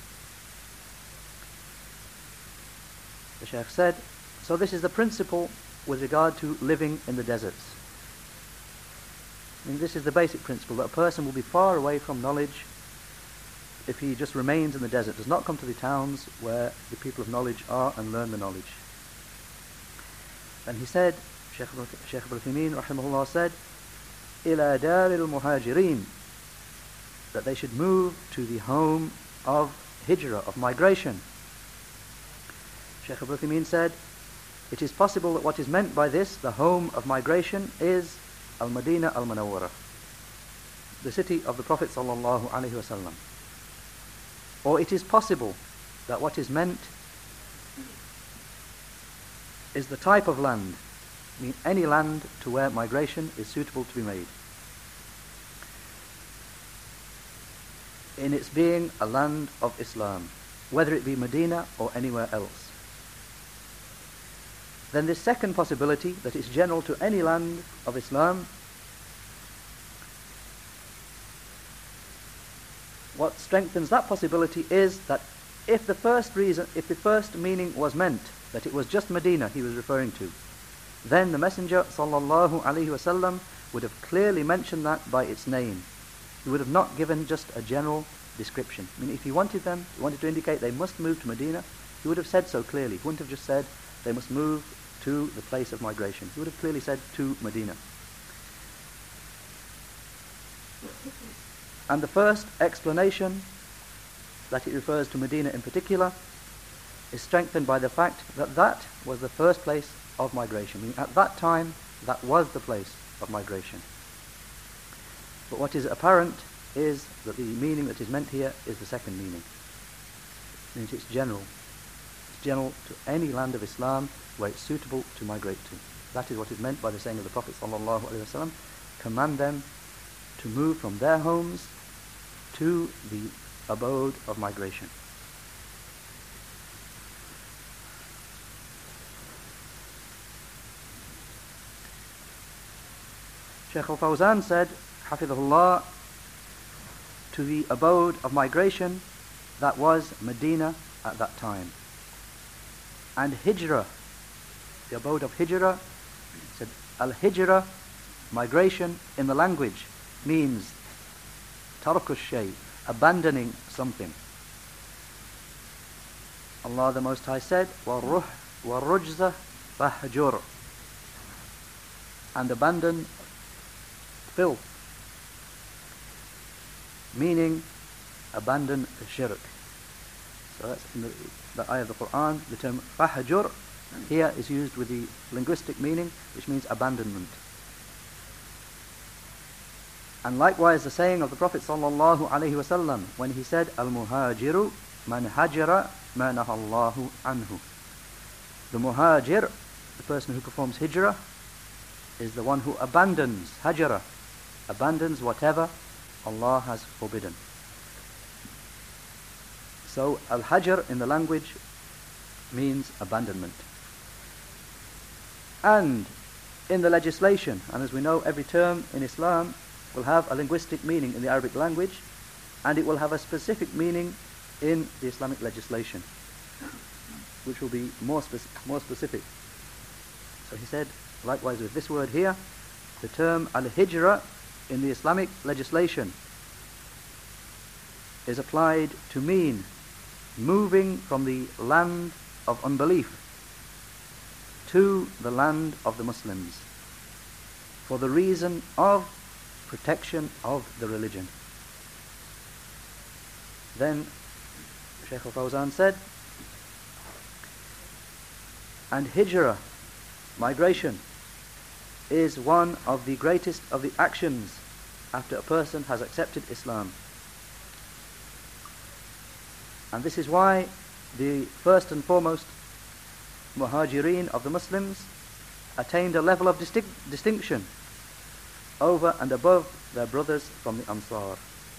The Shaykh said, so this is the principle with regard to living in the deserts. I mean, this is the basic principle, that a person will be far away from knowledge if he just remains in the desert, does not come to the towns where the people of knowledge are and learn the knowledge. And he said, Shaykh Ibn Uthaymeen rahimahullah said, إِلَى دَارِ الْمُهَاجِرِينَ, that they should move to the home of hijrah, of migration. Shaykh Ibn Uthaymeen said, it is possible that what is meant by this, the home of migration, is Al-Madinah Al-Munawwarah, the city of the Prophet sallallahu alaihi wasallam. Or it is possible that what is meant is the type of land, I mean any land to where migration is suitable to be made, in its being a land of Islam, whether it be Medina or anywhere else. Then this second possibility, that it's general to any land of Islam, what strengthens that possibility is that if the first reason, if the first meaning was meant, that it was just Medina he was referring to, then the Messenger sallallahu alaihi wasallam would have clearly mentioned that by its name. He would have not given just a general description. I mean, if he wanted them, he wanted to indicate they must move to Medina, he would have said so clearly. He wouldn't have just said they must move to the place of migration. He would have clearly said to Medina. And the first explanation, that it refers to Medina in particular, is strengthened by the fact that that was the first place of migration. I mean, at that time, that was the place of migration. But what is apparent is that the meaning that is meant here is the second meaning. It means it's general. It's general to any land of Islam where it's suitable to migrate to. That is what is meant by the saying of the Prophet sallallahu alaihi wasallam, command them to move from their homes to the abode of migration. Shaykh al-Fawzan said, Hafidhullah, to the abode of migration that was Medina at that time. And Hijrah, the abode of Hijrah, said Al-Hijrah, migration in the language, means tarku shay, abandoning something. Allah the Most High said, وَالرُّحْ وَالرُّجْزَ فَهْجُرْ, and abandon filth, meaning abandon the shirk. So that's in the, the ayah of the Quran. The term fahjur here is used with the linguistic meaning, which means abandonment. And likewise the saying of the Prophet sallallahu alaihi wasallam when he said, Al-muhajiru man hajara ma nahallahu anhu. The muhajir, the person who performs hijrah, is the one who abandons, hajara, abandons whatever Allah has forbidden. So al-hajar in the language means abandonment. And in the legislation, and as we know, every term in Islam will have a linguistic meaning in the Arabic language, and it will have a specific meaning in the Islamic legislation, which will be more, spec- more specific. So he said, likewise with this word here, the term al-hijra in the Islamic legislation is applied to mean moving from the land of unbelief to the land of the Muslims for the reason of protection of the religion. Then Shaykh al-Fawzan said, and hijrah, migration, is one of the greatest of the actions after a person has accepted Islam. And this is why the first and foremost muhajireen of the Muslims attained a level of distinct, distinction over and above their brothers from the Ansar.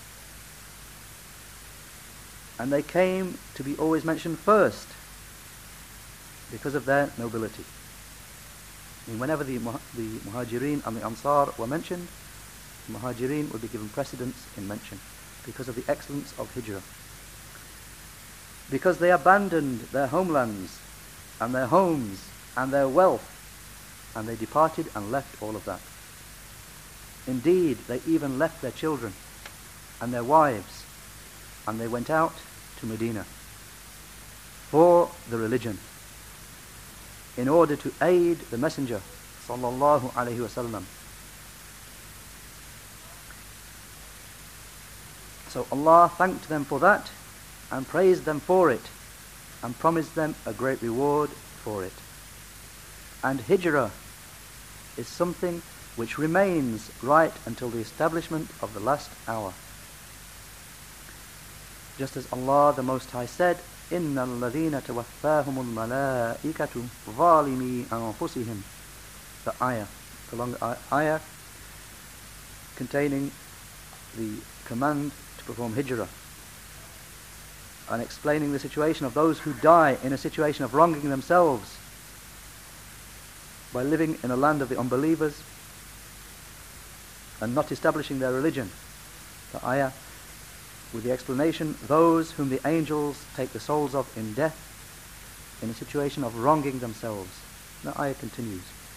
And they came to be always mentioned first because of their nobility. I mean, whenever the, the muhajireen and the Ansar were mentioned, the muhajireen would be given precedence in mention because of the excellence of hijrah. Because they abandoned their homelands and their homes and their wealth, and they departed and left all of that. Indeed, they even left their children and their wives, and they went out to Medina for the religion in order to aid the Messenger sallallahu alaihi wasallam. So Allah thanked them for that and praised them for it and promised them a great reward for it. And hijrah is something which remains right until the establishment of the last hour. Just as Allah the Most High said, إِنَّ الَّذِينَ تَوَفَّاهُمُ الْمَلَائِكَةُ ظَالِمِي أَنفُسِهِمْ. The ayah, the long ayah containing the command to perform hijrah and explaining the situation of those who die in a situation of wronging themselves by living in a land of the unbelievers and not establishing their religion. The ayah with the explanation, those whom the angels take the souls of in death in a situation of wronging themselves. The ayah continues.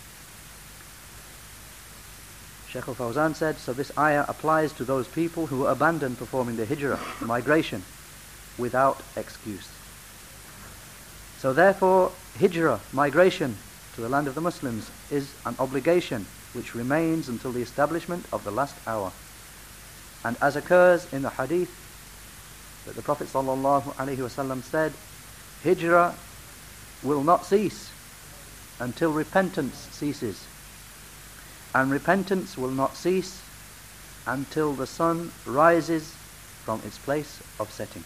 Shaykh al-Fawzan said, so this ayah applies to those people who abandon performing the hijrah, the migration, without excuse. So therefore, hijrah, migration to the land of the Muslims, is an obligation which remains until the establishment of the last hour. And as occurs in the hadith that the Prophet sallallahu alaihi wasallam said, hijrah will not cease until repentance ceases, and repentance will not cease until the sun rises from its place of setting.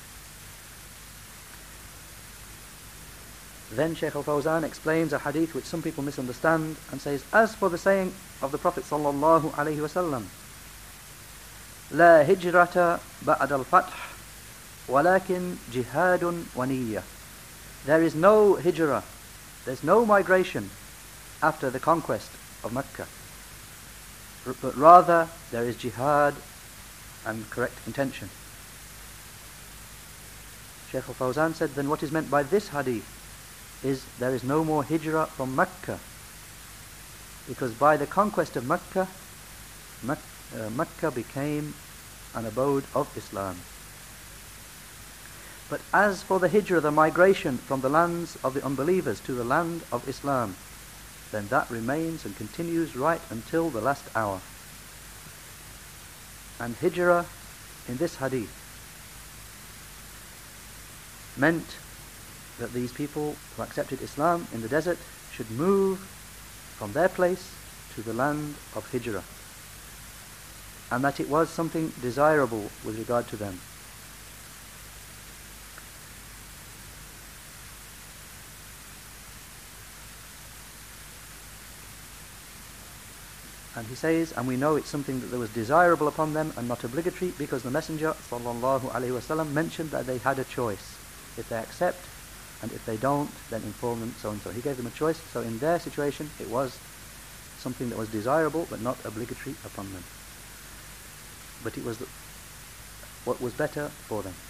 Then Shaykh al-Fawzan explains a hadith which some people misunderstand and says, as for the saying of the Prophet sallallahu alaihi wasallam, لا هجرة بعد الفتح ولكن جهاد ونية. There is no hijrah, there's no migration after the conquest of Mecca, but rather there is jihad and correct intention. Shaykh al-Fawzan said, then what is meant by this hadith is there is no more hijrah from Mecca, because by the conquest of Mecca, Mecca, uh, Mecca became an abode of Islam. But as for the hijrah, the migration from the lands of the unbelievers to the land of Islam, then that remains and continues right until the last hour. And hijrah in this hadith meant that these people who accepted Islam in the desert should move from their place to the land of hijrah, and that it was something desirable with regard to them. And he says, and we know it's something that was desirable upon them and not obligatory, because the Messenger sallallahu alaihi wasallam mentioned that they had a choice. If they accept, and if they don't, then inform them so and so. He gave them a choice, so in their situation it was something that was desirable but not obligatory upon them. But it was the, what was better for them.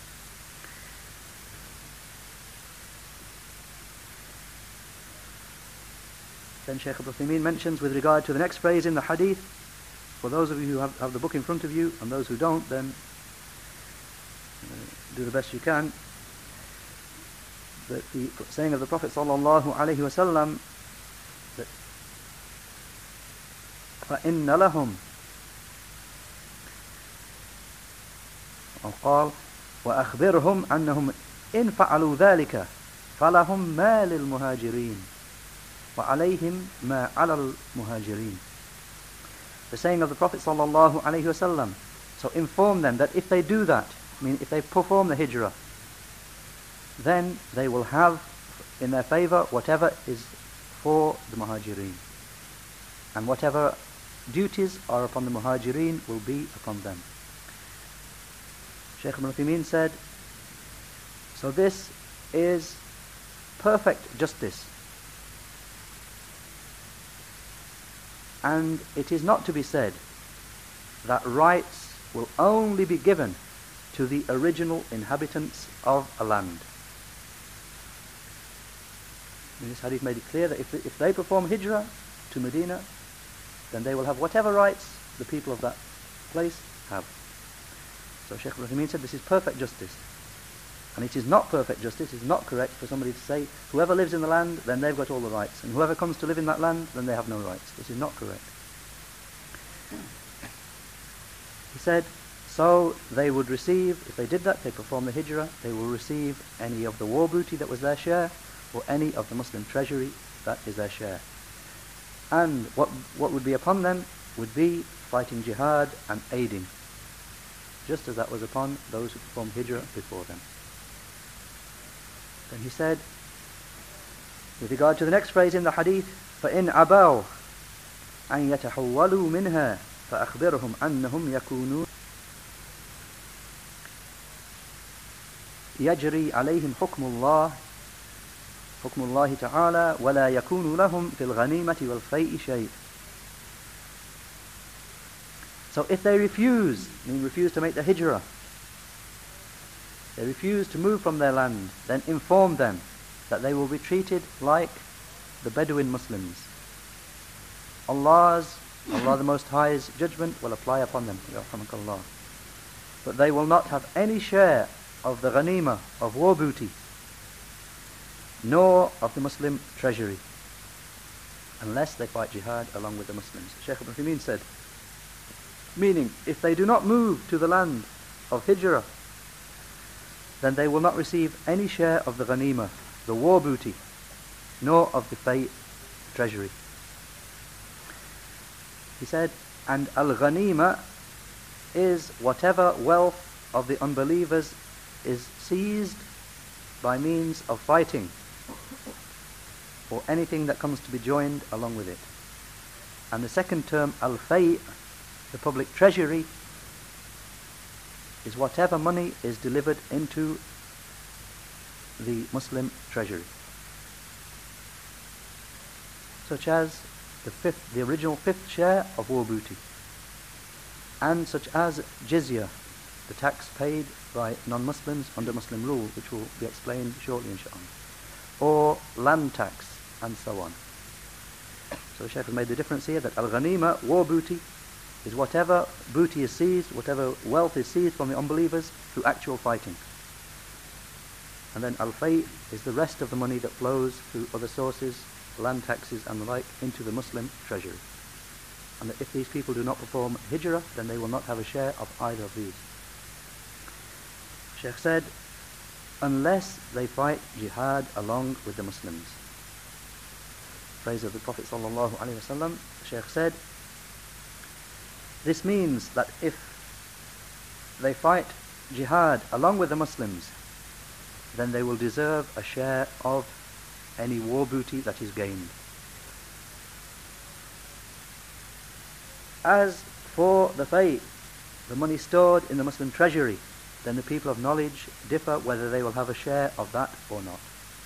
Then Shaykh Ibn Uthaymeen mentions with regard to the next phrase in the hadith, for those of you who have, have the book in front of you and those who don't, then uh, do the best you can. But the saying of the Prophet sallallahu alaihi wasallam that فَإِنَّ لَهُمْ أو قال وأخبرهم أنهم إن فعلوا ذلك فلهم ما للمهاجرين وعليهم ما على المهاجرين. The saying of the Prophet sallallahu alaihi wasallam, so inform them that if they do that, I mean if they perform the hijrah, then they will have in their favor whatever is for the muhajireen, and whatever duties are upon the muhajireen will be upon them. Shaykh Ibn Uthaymeen said, so this is perfect justice, and it is not to be said that rights will only be given to the original inhabitants of a land. And this hadith made it clear that if, if they perform hijrah to Medina, then they will have whatever rights the people of that place have. So Shaykh Ibn Uthaymeen said this is perfect justice. And it is not perfect justice, it is not correct for somebody to say, whoever lives in the land, then they've got all the rights, and whoever comes to live in that land, then they have no rights. This is not correct. He said, so they would receive, if they did that, they perform the hijrah, they will receive any of the war booty that was their share, or any of the Muslim treasury that is their share. And what what would be upon them would be fighting jihad and aiding, just as that was upon those who performed hijrah before them. Then he said, with regard to the next phrase in the hadith, فَإِنْ أَبَوْا أَنْ يَتَحَوَّلُوا مِنْهَا فَأَخْبِرْهُمْ أَنَّهُمْ يَكُونُونَ يَجْرِي عَلَيْهِمْ حُكْمُ اللَّهِ حكم الله تعالى ولا يكون لهم في الغنيمة والفيء شيء. So if they refuse, I mean refuse to make the hijrah, they refuse to move from their land, then inform them that they will be treated like the Bedouin Muslims. Allah's, Allah the Most High's judgment will apply upon them. But they will not have any share of the ghanima, of war booty, nor of the Muslim treasury, unless they fight jihad along with the Muslims. Shaykh Ibn Uthaymeen said, meaning, if they do not move to the land of hijrah, then they will not receive any share of the ghanima, the war booty, nor of the fay treasury. He said, and al-ghanima is whatever wealth of the unbelievers is seized by means of fighting, or anything that comes to be joined along with it. And the second term, al-fay', the public treasury, is whatever money is delivered into the Muslim treasury, such as the fifth, the original fifth share of war booty, and such as jizya, the tax paid by non-Muslims under Muslim rule, which will be explained shortly inshallah, or land tax, and so on. So Shaykh has made the difference here that al-ghanima, war booty, is whatever booty is seized, whatever wealth is seized from the unbelievers through actual fighting. And then al-fay' is the rest of the money that flows through other sources, land taxes and the like, into the Muslim treasury. And that if these people do not perform hijrah, then they will not have a share of either of these. Shaykh said, unless they fight jihad along with the Muslims. Phrase of the Prophet sallallahu alaihi wasallam, Shaykh said, this means that if they fight jihad along with the Muslims, then they will deserve a share of any war booty that is gained. As for the fay', the money stored in the Muslim treasury, then the people of knowledge differ whether they will have a share of that or not.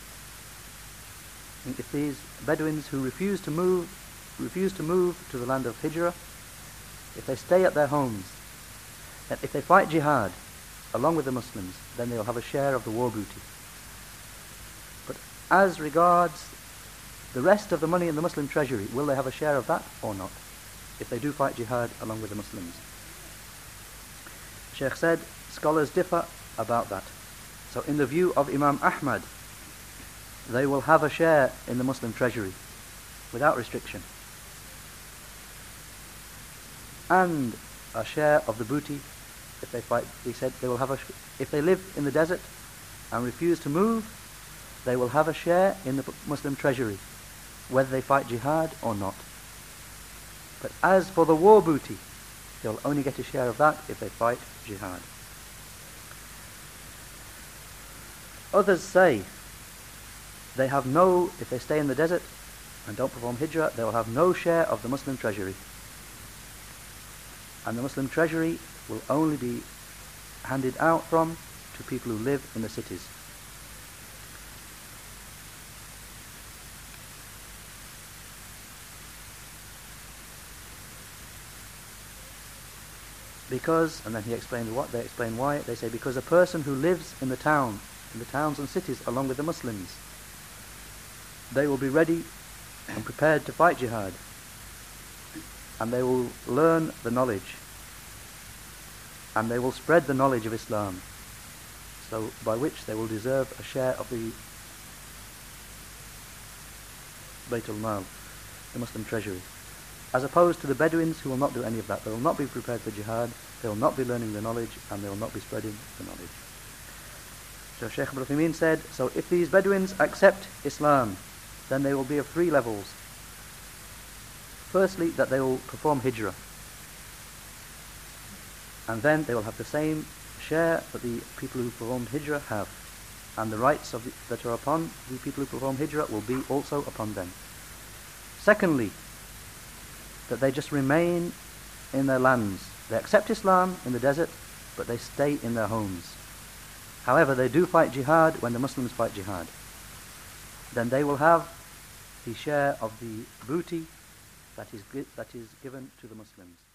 And if these Bedouins who refuse to move, refuse to move to the land of hijrah, if they stay at their homes, and if they fight jihad along with the Muslims, then they will have a share of the war booty. But as regards the rest of the money in the Muslim treasury, will they have a share of that or not, if they do fight jihad along with the Muslims? Shaykh said, scholars differ about that. So in the view of Imam Ahmad, they will have a share in the Muslim treasury without restriction, and a share of the booty if they fight. He said they will have a sh- if they live in the desert and refuse to move, they will have a share in the Muslim treasury, whether they fight jihad or not. But as for the war booty, they'll only get a share of that if they fight jihad. Others say they have no, if they stay in the desert and don't perform hijrah, they will have no share of the Muslim treasury. And the Muslim treasury will only be handed out from to people who live in the cities. Because, and then he explained what, they explain why, they say because a person who lives in the town, in the towns and cities along with the Muslims, they will be ready and prepared to fight jihad, and they will learn the knowledge, and they will spread the knowledge of Islam, so by which they will deserve a share of the Baytul Mal, the Muslim treasury, as opposed to the Bedouins who will not do any of that. They will not be prepared for jihad, they will not be learning the knowledge, and they will not be spreading the knowledge. So Shaykh Ibn Uthaymeen said, so if these Bedouins accept Islam, then they will be of three levels. Firstly, that they will perform hijrah, and then they will have the same share that the people who performed hijrah have, and the rights of the, that are upon the people who perform hijrah will be also upon them. Secondly, that they just remain in their lands. They accept Islam in the desert, but they stay in their homes. However, they do fight jihad when the Muslims fight jihad. Then they will have the share of the booty that is, that is given to the Muslims.